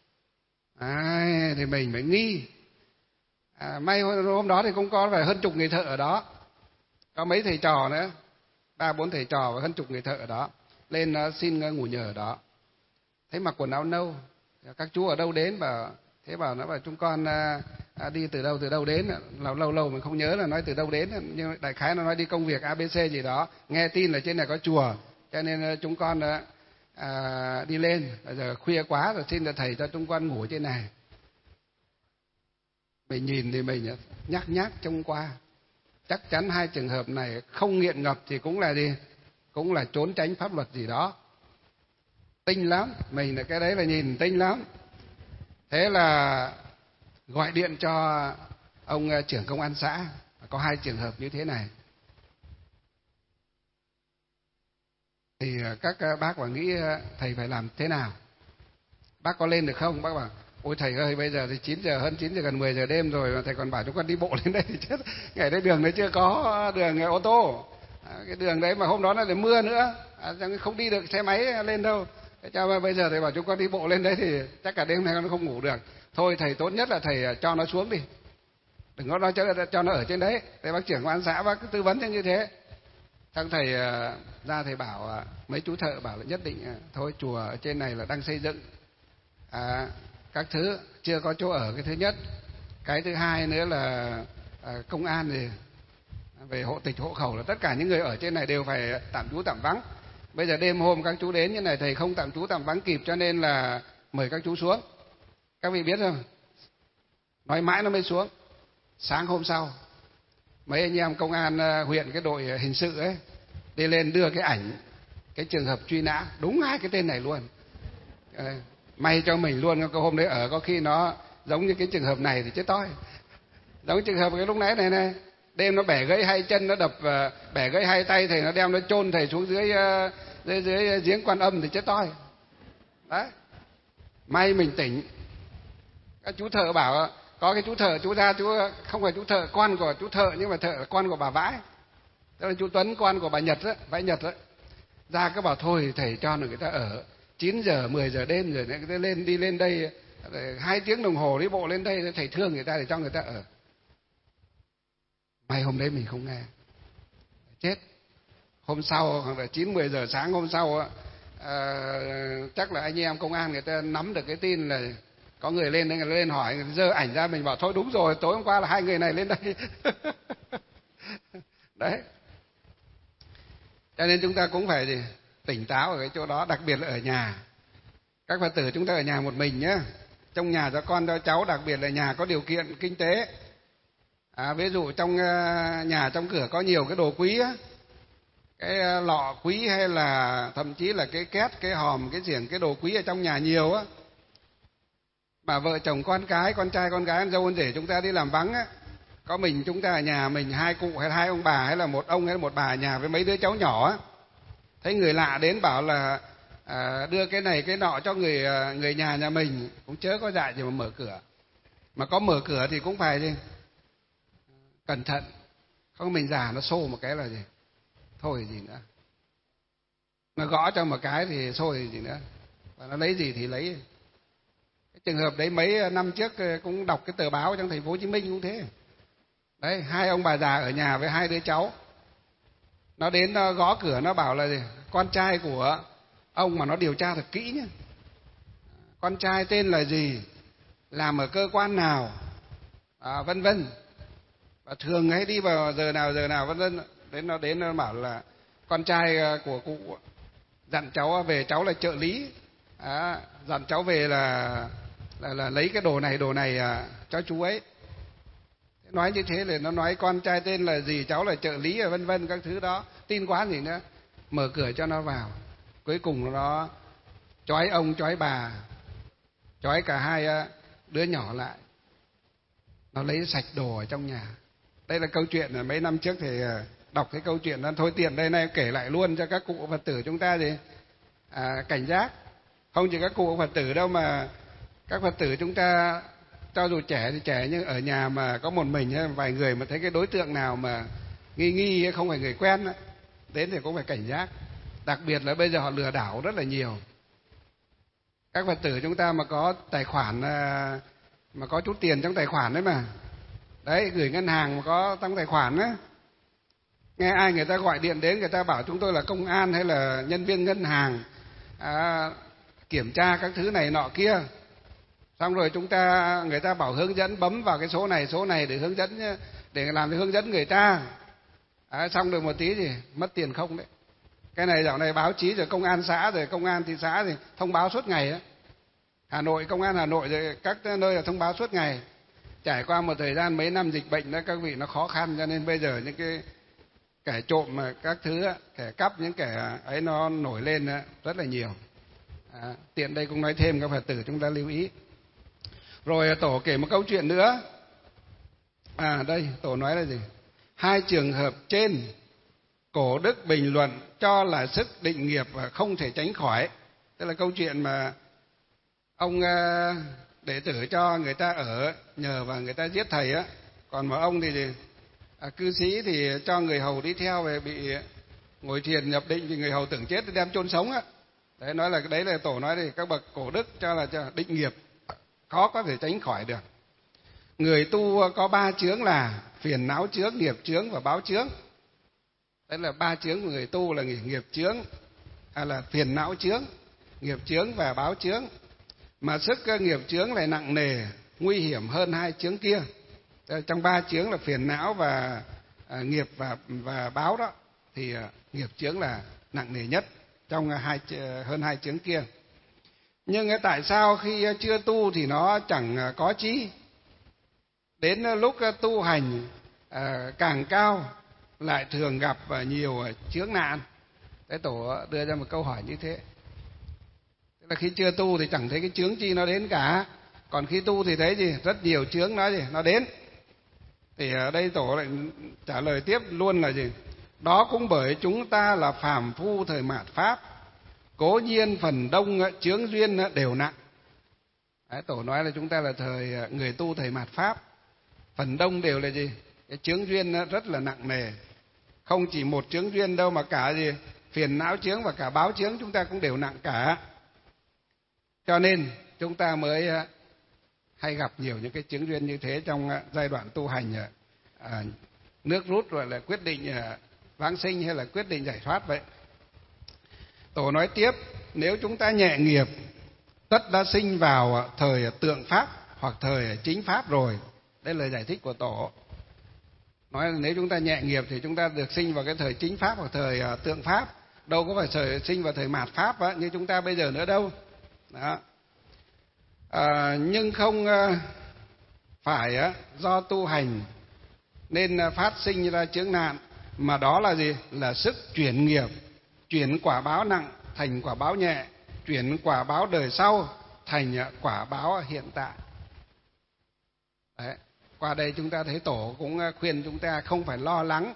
Thì mình phải nghi. May hôm đó thì cũng có phải hơn chục người thợ ở đó, có mấy thầy trò nữa, 3-4 thầy trò và hơn chục người thợ ở đó, lên xin ngủ nhờ ở đó. Thấy mặc quần áo nâu, các chú ở đâu đến, thế bảo nó bảo chúng con đi từ đâu đến, lâu mình không nhớ là nói từ đâu đến, nhưng đại khái nó nói đi công việc ABC gì đó, nghe tin là trên này có chùa, cho nên chúng con đi lên, bây giờ khuya quá rồi, xin thầy cho chúng con ngủ trên này. Mình nhìn thì mình nhắc trông qua, chắc chắn hai trường hợp này không nghiện ngập thì cũng là gì? Cũng là trốn tránh pháp luật gì đó. Tinh lắm, mình là cái đấy là nhìn tinh lắm. Thế là gọi điện cho ông trưởng công an xã, có hai trường hợp như thế này. Thì các bác bảo nghĩ thầy phải làm thế nào? Bác có lên được không? Bác bảo ôi thầy ơi, bây giờ thì 9 giờ, hơn 9 giờ, gần 10 giờ đêm rồi mà thầy còn bảo chúng con đi bộ lên đây thì chết. Ngày đấy đường đấy chưa có đường ô tô, cái đường đấy mà hôm đó nó lại mưa nữa, không đi được xe máy lên đâu. Cho bây giờ thầy bảo chúng con đi bộ lên đấy thì chắc cả đêm nay nó không ngủ được. Thôi thầy tốt nhất là thầy cho nó xuống đi, đừng có nói cho nó ở trên đấy. Thế bác trưởng công an xã bác cứ tư vấn như thế. Xong thầy ra thầy bảo mấy chú thợ bảo là nhất định thôi, chùa ở trên này là đang xây dựng các thứ, chưa có chỗ ở, cái thứ nhất. Cái thứ hai nữa là công an thì về hộ tịch hộ khẩu là tất cả những người ở trên này đều phải tạm trú tạm vắng. Bây giờ đêm hôm các chú đến như này thầy không tạm trú tạm vắng kịp, cho nên là mời các chú xuống. Các vị biết không, nói mãi nó mới xuống. Sáng hôm sau mấy anh em công an huyện, cái đội hình sự ấy, đi lên đưa cái ảnh cái trường hợp truy nã, đúng hai cái tên này luôn. May cho mình luôn, cái hôm đấy ở có khi nó giống như cái trường hợp này thì chết toi. Giống trường hợp cái lúc nãy này, đêm nó bẻ gãy hai chân, nó đập bẻ gãy hai tay thầy, nó đem nó chôn thầy xuống dưới giếng Quan Âm thì chết toi. Đấy, may mình tỉnh. Các chú thợ bảo có cái chú thợ, chú ra, chú không phải chú thợ con của chú thợ, nhưng mà thợ là con của bà Vãi, tức là chú Tuấn, con của bà Nhật đó, Vãi Nhật đó. Ra cứ bảo thôi thầy cho người ta ở, 9 giờ 10 giờ đêm rồi người ta đi lên đây 2 tiếng đồng hồ đi bộ lên đây, thầy thương người ta để cho người ta ở. May hôm đấy mình không nghe, chết. Hôm sau khoảng là 9-10 giờ sáng hôm sau chắc là anh em công an người ta nắm được cái tin là có người lên, người lên hỏi, người giơ ảnh ra, mình bảo thôi đúng rồi, tối hôm qua là hai người này lên đây. Đấy, cho nên chúng ta cũng phải gì? Tỉnh táo ở cái chỗ đó, đặc biệt là ở nhà. Các Phật tử chúng ta ở nhà một mình nhé, trong nhà cho con cho cháu, đặc biệt là nhà có điều kiện kinh tế. Ví dụ trong nhà trong cửa có nhiều cái đồ quý á, cái lọ quý hay là thậm chí là cái két, cái hòm, cái giềng, cái đồ quý ở trong nhà nhiều á, mà vợ chồng con cái, con trai con gái, con dâu con rể chúng ta đi làm vắng á, có mình chúng ta ở nhà, mình hai cụ hay hai ông bà hay là một ông hay là một bà ở nhà với mấy đứa cháu nhỏ á, thấy người lạ đến bảo là đưa cái này cái nọ cho người nhà mình, cũng chớ có dại gì mà mở cửa. Mà có mở cửa thì cũng phải gì? Cẩn thận, không mình già nó xô một cái là gì? Thôi gì nữa. Nó gõ cho một cái thì xôi gì nữa. Và nó lấy gì thì lấy. Cái trường hợp đấy mấy năm trước cũng đọc cái tờ báo trong thành phố Hồ Chí Minh cũng thế. Đấy, hai ông bà già ở nhà với hai đứa cháu. Nó đến nó gõ cửa, nó bảo là gì? Con trai của ông, mà nó điều tra thật kỹ nhé. Con trai tên là gì, làm ở cơ quan nào, vân vân, và thường hay đi vào giờ nào vân vân. Đến nó bảo là con trai của cụ dặn cháu về, cháu là trợ lý, dặn cháu về là lấy cái đồ này cho chú ấy. Nói như thế là nó nói con trai tên là gì, cháu là trợ lý, vân vân các thứ đó. Tin quá gì nữa, mở cửa cho nó vào. Cuối cùng nó trói ông trói bà, trói cả hai đứa nhỏ lại, nó lấy sạch đồ ở trong nhà. Đây là câu chuyện là mấy năm trước thì đọc cái câu chuyện đó thôi, tiện đây nay kể lại luôn cho các cụ Phật tử chúng ta gì cảnh giác. Không chỉ các cụ Phật tử đâu, mà các Phật tử chúng ta cho dù trẻ thì trẻ, nhưng ở nhà mà có một mình vài người mà thấy cái đối tượng nào mà nghi không phải người quen đến thì cũng phải cảnh giác. Đặc biệt là bây giờ họ lừa đảo rất là nhiều. Các Phật tử chúng ta mà có tài khoản, mà có chút tiền trong tài khoản đấy mà, đấy, gửi ngân hàng mà có trong tài khoản á, nghe ai người ta gọi điện đến, người ta bảo chúng tôi là công an hay là nhân viên ngân hàng, kiểm tra các thứ này nọ kia, xong rồi người ta bảo hướng dẫn bấm vào cái số này để hướng dẫn, để làm cái hướng dẫn người ta, xong rồi một tí thì mất tiền không đấy. Cái này dạo này báo chí rồi công an xã rồi công an thị xã thì thông báo suốt ngày á. Hà Nội, công an Hà Nội rồi các nơi là thông báo suốt ngày. Trải qua một thời gian mấy năm dịch bệnh đó các vị, nó khó khăn, cho nên bây giờ những cái kẻ trộm mà các thứ, kẻ cắp, những kẻ ấy nó nổi lên rất là nhiều. Tiện đây cũng nói thêm các Phật tử chúng ta lưu ý. Rồi tổ kể một câu chuyện nữa. Đây tổ nói là gì? Hai trường hợp trên Cổ đức bình luận cho là sức định nghiệp và không thể tránh khỏi. Tức là câu chuyện mà ông đệ tử cho người ta ở nhờ và người ta giết thầy á, còn một ông thì cư sĩ thì cho người hầu đi theo, về bị ngồi thiền nhập định thì người hầu tưởng chết thì đem chôn sống á. Đấy, nói là đấy là tổ nói thì các bậc cổ đức cho là định nghiệp khó có thể tránh khỏi được. Người tu có ba chướng là phiền não chướng, nghiệp chướng và báo chướng. Đấy là ba chướng của người tu là nghiệp chướng, hay là phiền não chướng, nghiệp chướng và báo chướng. Mà sức nghiệp chướng lại nặng nề, nguy hiểm hơn hai chướng kia. Trong ba chướng là phiền não và nghiệp và báo đó, thì nghiệp chướng là nặng nề nhất trong hơn hai chướng kia. Nhưng tại sao khi chưa tu thì nó chẳng có chí, đến lúc tu hành càng cao lại thường gặp nhiều chướng nạn? Thế tổ đưa ra một câu hỏi như thế. Tức là khi chưa tu thì chẳng thấy cái chướng chi nó đến cả, còn khi tu thì thấy gì? Rất nhiều chướng nó đến. Thì ở đây tổ lại trả lời tiếp luôn là gì? Đó cũng bởi chúng ta là phàm phu thời mạt Pháp, cố nhiên phần đông chướng duyên đều nặng. Đấy, tổ nói là chúng ta là người tu thời mạt Pháp, phần đông đều là gì? Cái chướng duyên rất là nặng nề. Không chỉ một chướng duyên đâu, mà cả gì? Phiền não chướng và cả báo chướng chúng ta cũng đều nặng cả. Cho nên chúng ta mới hay gặp nhiều những cái chướng duyên như thế trong giai đoạn tu hành nước rút, rồi là quyết định vãng sinh hay là quyết định giải thoát vậy. Tổ nói tiếp, nếu chúng ta nhẹ nghiệp, tất đã sinh vào thời tượng pháp hoặc thời chính pháp rồi. Đây là giải thích của tổ. Nói là nếu chúng ta nhẹ nghiệp thì chúng ta được sinh vào cái thời chính pháp hoặc thời tượng pháp, đâu có phải sinh vào thời mạt pháp như chúng ta bây giờ nữa đâu. Đó. Nhưng không phải do tu hành nên phát sinh ra chướng nạn, mà đó là gì? Là sức chuyển nghiệp, chuyển quả báo nặng thành quả báo nhẹ, chuyển quả báo đời sau thành quả báo hiện tại. Đấy. Qua đây chúng ta thấy tổ cũng khuyên chúng ta không phải lo lắng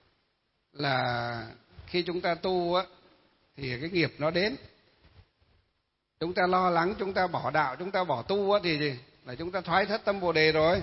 là khi chúng ta tu thì cái nghiệp nó đến. Chúng ta lo lắng, chúng ta bỏ đạo, chúng ta bỏ tu thì gì? Là chúng ta thoái thất tâm Bồ Đề rồi.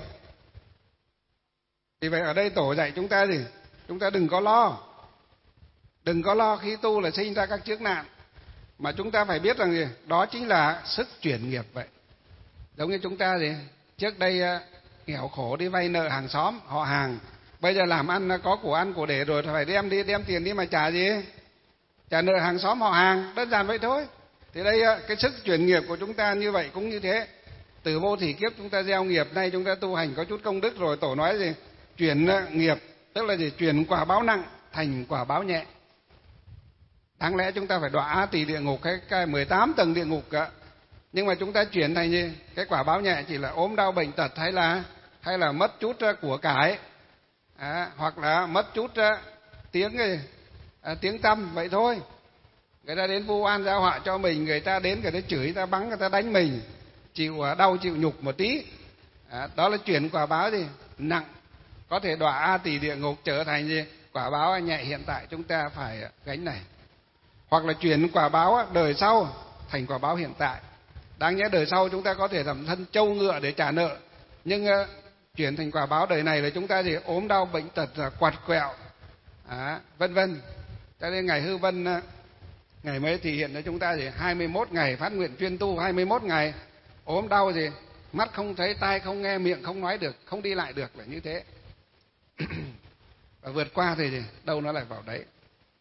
Vì vậy ở đây tổ dạy chúng ta gì? Chúng ta đừng có lo. Đừng có lo khi tu là sinh ra các chướng nạn. Mà chúng ta phải biết rằng gì? Đó chính là sức chuyển nghiệp vậy. Giống như chúng ta gì? Trước đây nghèo khổ đi vay nợ hàng xóm, họ hàng, Bây giờ làm ăn có của ăn của để rồi phải đem tiền đi mà trả gì? Trả nợ hàng xóm họ hàng, đơn giản vậy thôi. Thì đây cái sức chuyển nghiệp của chúng ta như vậy cũng như thế. Từ vô thỉ kiếp chúng ta gieo nghiệp, nay chúng ta tu hành có chút công đức rồi, Tổ nói gì? Chuyển nghiệp, tức là gì? Chuyển quả báo nặng thành quả báo nhẹ. Đáng lẽ chúng ta phải đọa A Tỳ địa ngục, cái 18 tầng địa ngục cả. Nhưng mà chúng ta chuyển thành gì? Cái quả báo nhẹ chỉ là ốm đau bệnh tật, hay là mất chút của cải, hoặc là mất chút tiếng tăm vậy thôi. Người ta đến vu oan gia họa cho mình, người ta đến người ta chửi, người ta bắn, người ta đánh mình, chịu đau chịu nhục một tí, đó là chuyển quả báo gì? Nặng, có thể đọa A Tỳ địa ngục, trở thành gì? Quả báo nhẹ hiện tại chúng ta phải gánh này. Hoặc là chuyển quả báo đời sau thành quả báo hiện tại. Đáng nhẽ đời sau chúng ta có thể dậm thân trâu ngựa để trả nợ, nhưng chuyển thành quả báo đời này là chúng ta gì? Ốm đau bệnh tật, quạt quẹo, vân vân. Cho nên ngày Hư Vân ngày mới thì hiện cho chúng ta gì? 21 ngày phát nguyện chuyên tu, 21 ngày ốm đau gì? Mắt không thấy, tai không nghe, miệng không nói được, không đi lại được, là như thế. Và vượt qua thì gì? Đâu nó lại vào đấy.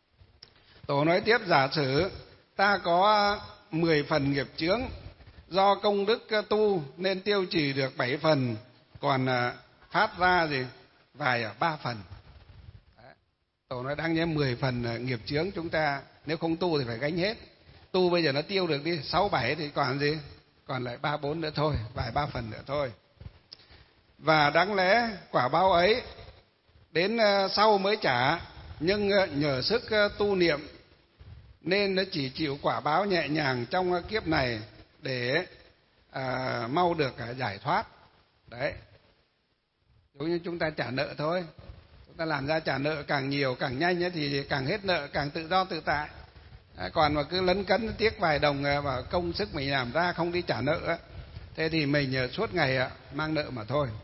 Tổ nói tiếp, giả sử ta có 10 phần nghiệp chướng, do công đức tu nên tiêu trì được 7 phần, còn phát ra gì? Vài 3 phần. Đấy. Tổ nói đáng nhẽ 10 phần nghiệp chướng chúng ta nếu không tu thì phải gánh hết. Tu bây giờ nó tiêu được đi 6, 7 thì còn gì? Còn lại 3, 4 nữa thôi, vài 3 phần nữa thôi. Và đáng lẽ quả báo ấy đến sau mới trả, nhưng nhờ sức tu niệm nên nó chỉ chịu quả báo nhẹ nhàng trong kiếp này để mau được giải thoát. Đấy, giống như chúng ta trả nợ thôi. Chúng ta làm ra trả nợ càng nhiều càng nhanh thì càng hết nợ, càng tự do tự tại. Còn mà cứ lấn cấn tiếc vài đồng và công sức mình làm ra không đi trả nợ, thế thì mình suốt ngày mang nợ mà thôi.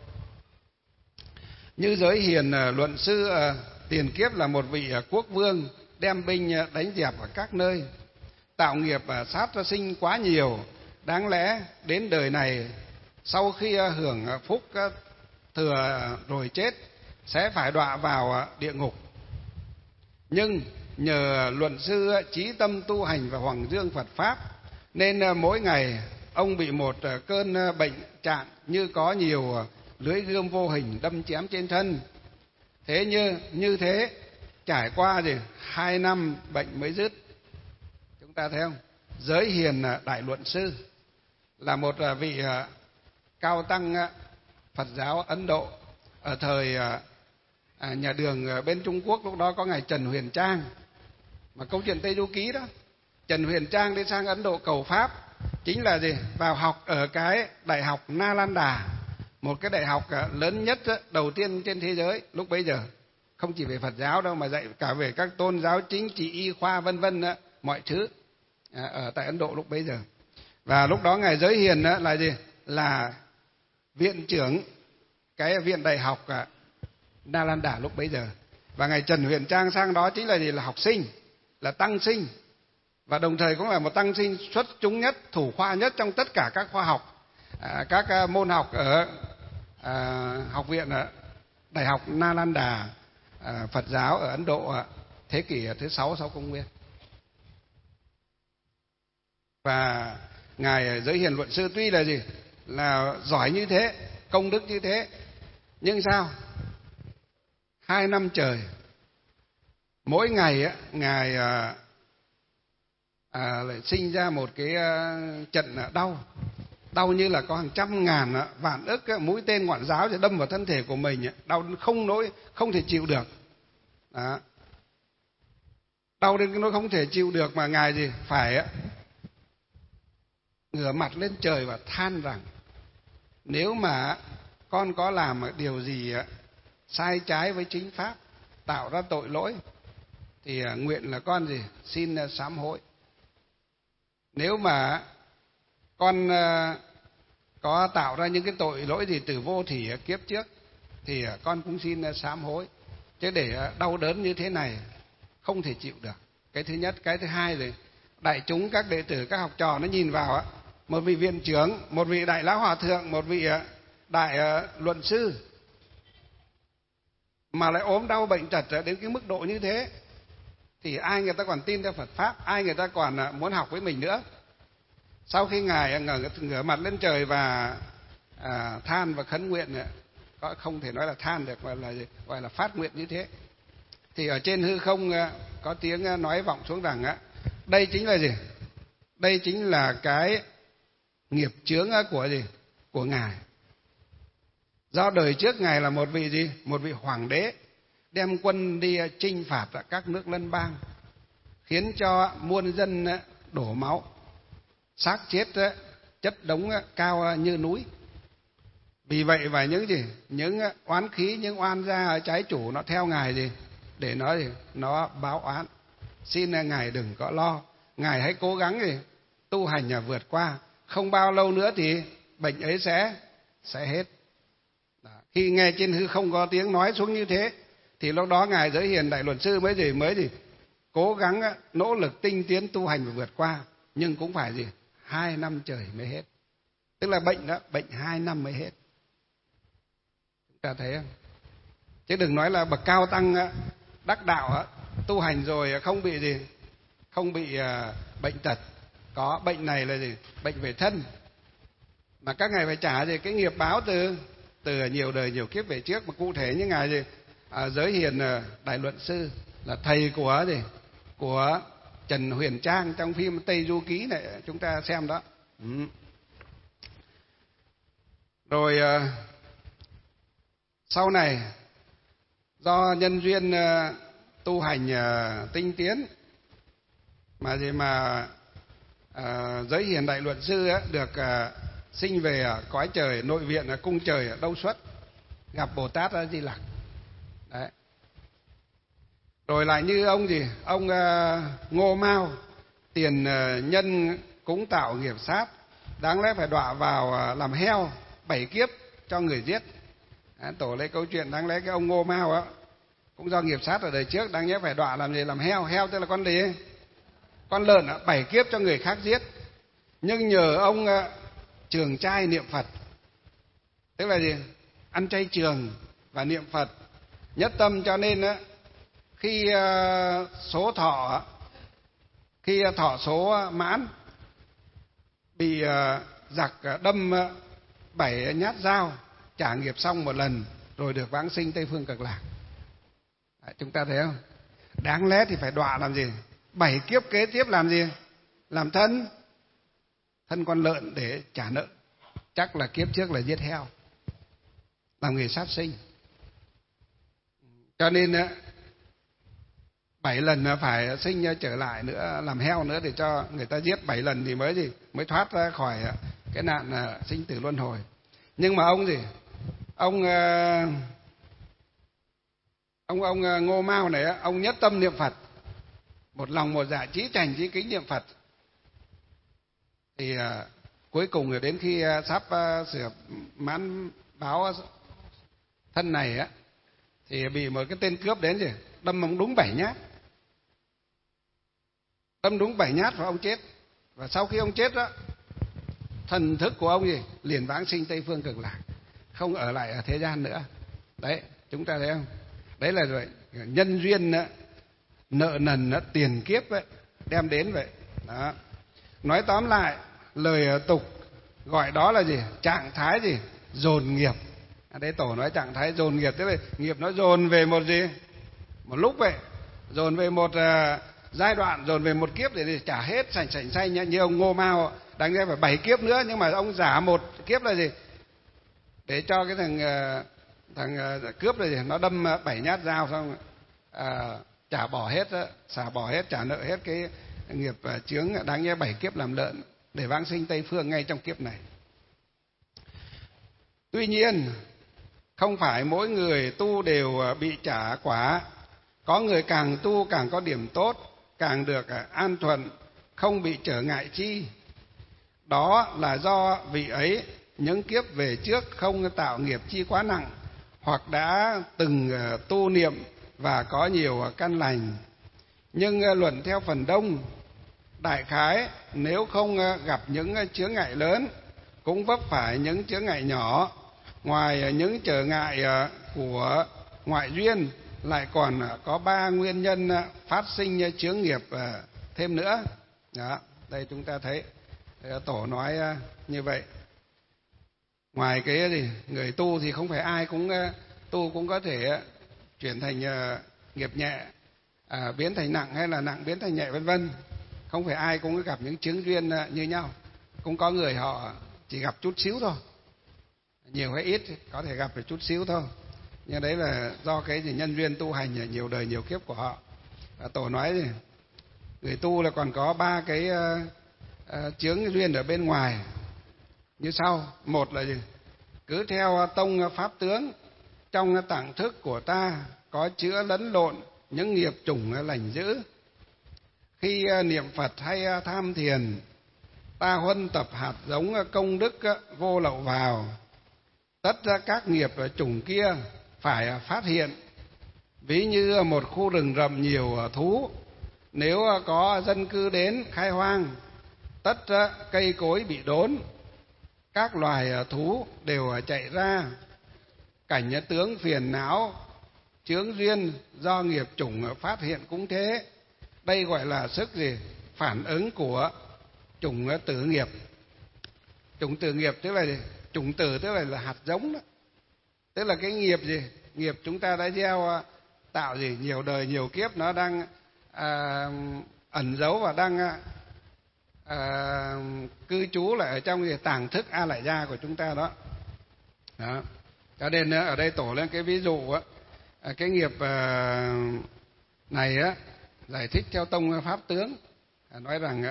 Như Giới Hiền luận sư tiền kiếp là một vị quốc vương, đem binh đánh dẹp ở các nơi, tạo nghiệp sát sinh quá nhiều. Đáng lẽ đến đời này sau khi hưởng phúc thừa rồi chết sẽ phải đọa vào địa ngục. Nhưng nhờ luận sư chí tâm tu hành và hoằng dương Phật pháp nên mỗi ngày ông bị một cơn bệnh trạng như có nhiều lưỡi gươm vô hình đâm chém trên thân. Thế như thế trải qua thì 2 năm bệnh mới dứt. Chúng ta thấy không? Giới Hiền đại luận sư là một vị cao tăng Phật giáo Ấn Độ ở thời nhà Đường bên Trung Quốc. Lúc đó có ngài Trần Huyền Trang, mà câu chuyện Tây Du Ký đó. Trần Huyền Trang đi sang Ấn Độ cầu pháp, chính là gì? Vào học ở cái đại học Nalanda, một cái đại học lớn nhất đầu tiên trên thế giới lúc bấy giờ. Không chỉ về Phật giáo đâu mà dạy cả về các tôn giáo chính trị, y khoa vân vân, mọi thứ ở tại Ấn Độ lúc bấy giờ. Và lúc đó ngài Giới Hiền là gì? Là viện trưởng cái viện đại học Nalanda lúc bấy giờ. Và ngài Trần Huyền Trang sang đó chính là gì? Là học sinh, là tăng sinh, và đồng thời cũng là một tăng sinh xuất chúng nhất, thủ khoa nhất trong tất cả các khoa học, các môn học ở học viện đại học Nalanda Phật giáo ở Ấn Độ thế kỷ thứ 6 sau công nguyên. Và ngài Giới Hiền luận sư tuy là gì? Là giỏi như thế, công đức như thế, nhưng sao? 2 năm trời mỗi ngày ngài lại sinh ra một cái trận đau như là có hàng trăm ngàn vạn ức mũi tên ngọn giáo để đâm vào thân thể của mình, đau không thể chịu được. Đó. Đau đến cái nỗi không thể chịu được mà ngài gì phải ngửa mặt lên trời và than rằng nếu mà con có làm điều gì sai trái với chính pháp, tạo ra tội lỗi, thì nguyện là con gì xin sám hối. Nếu mà con có tạo ra những cái tội lỗi gì từ vô thỉ kiếp trước thì con cũng xin sám hối. Chứ để đau đớn như thế này không thể chịu được. Cái thứ nhất. Cái thứ hai thì đại chúng, các đệ tử, các học trò nó nhìn vào một vị viện trưởng, một vị đại lão hòa thượng, một vị đại luận sư mà lại ốm đau bệnh tật đến cái mức độ như thế, thì ai người ta còn tin theo Phật pháp, ai người ta còn muốn học với mình nữa. Sau khi ngài ngửa mặt lên trời và than và khấn nguyện, không thể nói là than được, gọi là phát nguyện như thế, thì ở trên hư không có tiếng nói vọng xuống rằng đây chính là gì? Đây chính là cái nghiệp chướng của gì? Của ngài. Do đời trước ngài là một vị gì? Một vị hoàng đế đem quân đi chinh phạt các nước lân bang, khiến cho muôn dân đổ máu, xác chết chất đống cao như núi. Vì vậy và những gì? Những oán khí, những oan gia trái chủ nó theo ngài gì? Để nó gì? Nó báo oán. Xin ngài đừng có lo, ngài hãy cố gắng gì? Tu hành vượt qua, không bao lâu nữa thì bệnh ấy sẽ hết. Đó. Khi nghe trên hư không có tiếng nói xuống như thế, thì lúc đó ngài Giới Hiền Đại Luật Sư mới gì? Cố gắng nỗ lực tinh tiến tu hành và vượt qua, nhưng cũng phải gì? 2 năm trời mới hết. Tức là bệnh đó, bệnh 2 năm mới hết. Chúng ta thấy không? Chứ đừng nói là bậc cao tăng đắc đạo tu hành rồi không bị gì? Không bị bệnh tật. Có bệnh này là gì? Bệnh về thân. Mà các ngài phải trả gì? Cái nghiệp báo từ nhiều đời nhiều kiếp về trước. Mà cụ thể như ngài gì? Giới Hiền Đại Luận Sư là thầy của gì? Của Trần Huyền Trang trong phim Tây Du Ký này, chúng ta xem đó. Rồi sau này do nhân duyên tu hành tinh tiến mà Giới Hiền Đại Luận Sư được sinh về cõi trời nội viện cung trời Đâu Xuất, gặp Bồ Tát Di Lặc. Đấy. Rồi lại như ông gì? Ông Ngô Mao, tiền nhân cúng tạo nghiệp sát, đáng lẽ phải đọa vào làm heo 7 kiếp cho người giết. Tổ lấy câu chuyện đáng lẽ cái ông Ngô Mao cũng do nghiệp sát ở đời trước, đáng nhẽ phải đọa làm gì? Làm heo. Heo tức là con gì? Con lợn 7 kiếp cho người khác giết. Nhưng nhờ ông trường trai niệm Phật, tức là gì? Ăn chay trường và niệm Phật nhất tâm, cho nên khi thọ số mãn, bị giặc đâm 7 nhát dao, trả nghiệp xong một lần rồi được vãng sinh Tây Phương Cực Lạc. Đấy, chúng ta thấy không? Đáng lẽ thì phải đọa làm gì? 7 kiếp kế tiếp làm gì? Làm thân con lợn để trả nợ. Chắc là kiếp trước là giết heo, làm nghề sát sinh. Cho nên 7 lần phải sinh trở lại nữa, làm heo nữa để cho người ta giết 7 lần thì mới thoát ra khỏi cái nạn sinh tử luân hồi. Nhưng mà ông gì? Ông Ngô Mao này, ông nhất tâm niệm Phật, một lòng một dạ chí thành chí kính niệm Phật. Thì cuối cùng rồi đến khi sắp sửa mãn báo thân này thì bị một cái tên cướp đến gì? Đâm ông đúng 7 nhát. Đâm đúng 7 nhát và ông chết. Và sau khi ông chết đó, thần thức của ông gì? Liền vãng sinh Tây Phương Cực Lạc, không ở lại ở thế gian nữa. Đấy, chúng ta thấy không? Đấy là rồi nhân duyên nợ nần tiền kiếp đem đến vậy. Đó. Nói tóm lại, lời tục gọi đó là gì? Trạng thái gì? Dồn nghiệp. Đấy, Tổ nói trạng thái dồn nghiệp, tức là nghiệp nó dồn về một gì? Một lúc vậy, dồn về một giai đoạn, dồn về một kiếp để trả hết sành xanh. Như ông Ngô Mao đáng lẽ phải 7 kiếp nữa, nhưng mà ông giả một kiếp là gì? Để cho cái thằng cướp này nó đâm 7 nhát dao xong xả bỏ hết, trả nợ hết cái nghiệp chướng đáng nhẽ 7 kiếp làm lợn để vãng sinh Tây Phương ngay trong kiếp này. Tuy nhiên, không phải mỗi người tu đều bị trả quả. Có người càng tu càng có điểm tốt, càng được an thuận, không bị trở ngại chi. Đó là do vị ấy những kiếp về trước không tạo nghiệp chi quá nặng, hoặc đã từng tu niệm và có nhiều căn lành. Nhưng luận theo phần đông, đại khái nếu không gặp những chướng ngại lớn, cũng vấp phải những chướng ngại nhỏ. Ngoài những trở ngại của ngoại duyên lại còn có 3 nguyên nhân phát sinh chướng nghiệp thêm nữa. Đó, đây chúng ta thấy Tổ nói như vậy. Ngoài cái gì người tu thì không phải ai cũng tu cũng có thể chuyển thành nghiệp nhẹ, biến thành nặng, hay là nặng biến thành nhẹ, vân vân. Không phải ai cũng gặp những chướng duyên như nhau. Cũng có người họ chỉ gặp chút xíu thôi, nhiều hay ít có thể gặp được chút xíu thôi, nhưng đấy là do cái gì nhân duyên tu hành nhiều đời nhiều kiếp của họ. Và Tổ nói gì người tu là còn có 3 cái chướng duyên ở bên ngoài như sau. Một là gì? Cứ theo tông pháp tướng, trong tạng thức của ta có chứa lẫn lộn những nghiệp chủng lành dữ. Khi niệm Phật hay tham thiền, ta huân tập hạt giống công đức vô lậu vào, tất các nghiệp chủng kia phải phát hiện. Ví như một khu rừng rậm nhiều thú, nếu có dân cư đến khai hoang, tất cây cối bị đốn, các loài thú đều chạy ra. Cảnh tướng phiền não chướng duyên do nghiệp chủng phát hiện cũng thế. Đây gọi là sức gì? Phản ứng của chủng tử nghiệp. Chủng tử nghiệp tức là gì? Chủng tử tức là hạt giống đó. Tức là cái nghiệp gì? Nghiệp chúng ta đã gieo tạo gì? Nhiều đời nhiều kiếp nó đang ẩn giấu và đang cư trú lại ở trong tàng thức A Lại Gia của chúng ta đó. Đó. Cho nên ở đây Tổ lên cái ví dụ cái nghiệp này giải thích theo tông pháp tướng, nói rằng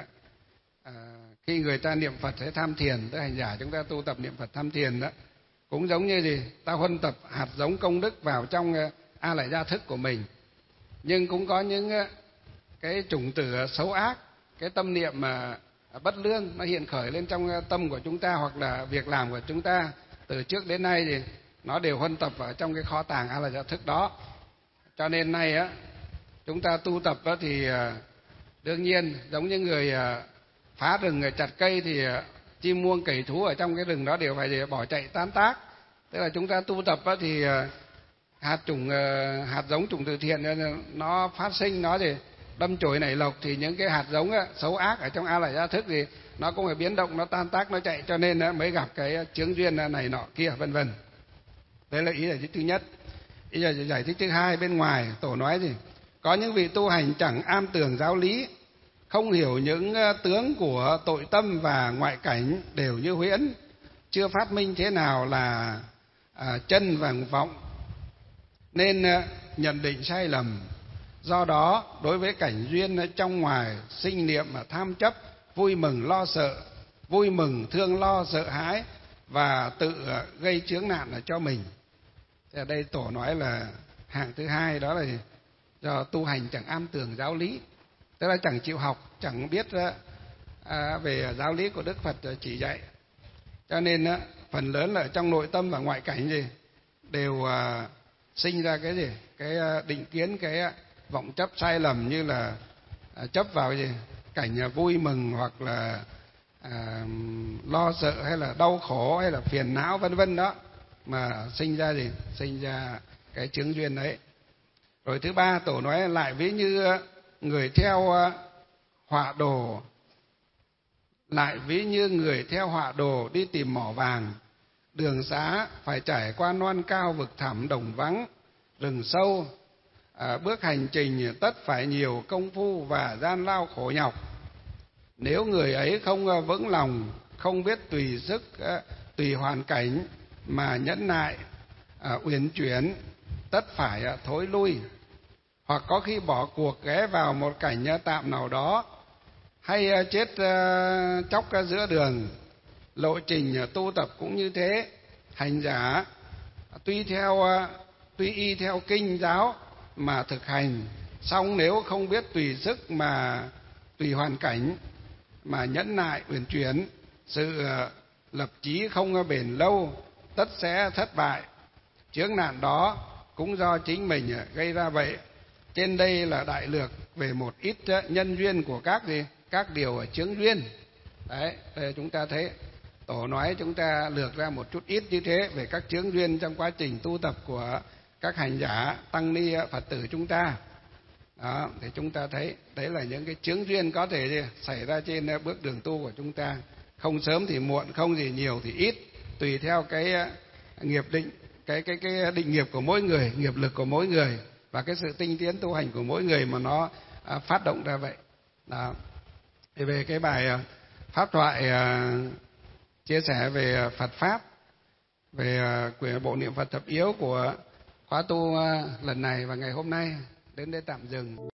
khi người ta niệm Phật sẽ tham thiền, tức hành giả chúng ta tu tập niệm Phật tham thiền đó, cũng giống như gì? Ta huân tập hạt giống công đức vào trong A Lại Gia thức của mình. Nhưng cũng có những cái chủng tử xấu ác, cái tâm niệm mà bất lương nó hiện khởi lên trong tâm của chúng ta, hoặc là việc làm của chúng ta từ trước đến nay thì nó đều huân tập ở trong cái kho tàng A Lại Gia thức đó. Cho nên nay chúng ta tu tập thì đương nhiên giống như người phá rừng chặt cây thì chim muông cẩy thú ở trong cái rừng đó đều phải bỏ chạy tan tác. Tức là chúng ta tu tập thì hạt giống chủng từ thiện nó phát sinh, nó thì đâm chồi nảy lộc, thì những cái hạt giống xấu ác ở trong A Lại Gia thức thì nó cũng phải biến động, nó tan tác, nó chạy, cho nên mới gặp cái chướng duyên này nọ kia, vân vân. Đấy là ý giải thích thứ nhất. Ý giải thích thứ hai, bên ngoài Tổ nói gì? Có những vị tu hành chẳng am tường giáo lý, không hiểu những tướng của tội tâm và ngoại cảnh đều như huyễn, chưa phát minh thế nào là chân và vọng, nên nhận định sai lầm. Do đó đối với cảnh duyên trong ngoài sinh niệm mà tham chấp, vui mừng lo sợ, vui mừng thương lo sợ hãi và tự gây chướng nạn cho mình. Thì ở đây Tổ nói là hạng thứ hai, đó là do tu hành chẳng am tường giáo lý, tức là chẳng chịu học, chẳng biết về giáo lý của Đức Phật chỉ dạy. Cho nên phần lớn là trong nội tâm và ngoại cảnh gì đều sinh ra cái gì? Cái định kiến, cái vọng chấp sai lầm, như là chấp vào gì? Cảnh vui mừng, hoặc là lo sợ, hay là đau khổ, hay là phiền não, vân vân đó, mà sinh ra gì? Sinh ra cái chướng duyên đấy. Rồi thứ ba, Tổ nói lại ví như người theo họa đồ, đi tìm mỏ vàng, đường xá phải trải qua non cao vực thẳm đồng vắng, rừng sâu, bước hành trình tất phải nhiều công phu và gian lao khổ nhọc. Nếu người ấy không vững lòng, không biết tùy sức tùy hoàn cảnh mà nhẫn nại uyển chuyển, tất phải thối lui, hoặc có khi bỏ cuộc ghé vào một cảnh tạm nào đó, hay chết chóc ra giữa đường. Lộ trình tu tập cũng như thế. Hành giả tuy y theo kinh giáo mà thực hành, song nếu không biết tùy sức mà tùy hoàn cảnh mà nhẫn nại uyển chuyển, sự lập chí không bền lâu, tất sẽ thất bại. Chướng nạn đó cũng do chính mình gây ra vậy. Trên đây là đại lược về một ít nhân duyên của các điều chướng duyên. Đấy, đây chúng ta thấy Tổ nói chúng ta lược ra một chút ít như thế về các chướng duyên trong quá trình tu tập của các hành giả tăng ni Phật tử chúng ta. Đó, thì chúng ta thấy đấy là những cái chướng duyên có thể xảy ra trên bước đường tu của chúng ta, không sớm thì muộn, không gì nhiều thì ít, tùy theo cái nghiệp định, cái định nghiệp của mỗi người, nghiệp lực của mỗi người và cái sự tinh tiến tu hành của mỗi người mà nó phát động ra vậy. Đó. Thì về cái bài pháp thoại chia sẻ về Phật pháp, về quyển bộ niệm Phật thập yếu của khóa tu lần này và ngày hôm nay đến đây tạm dừng.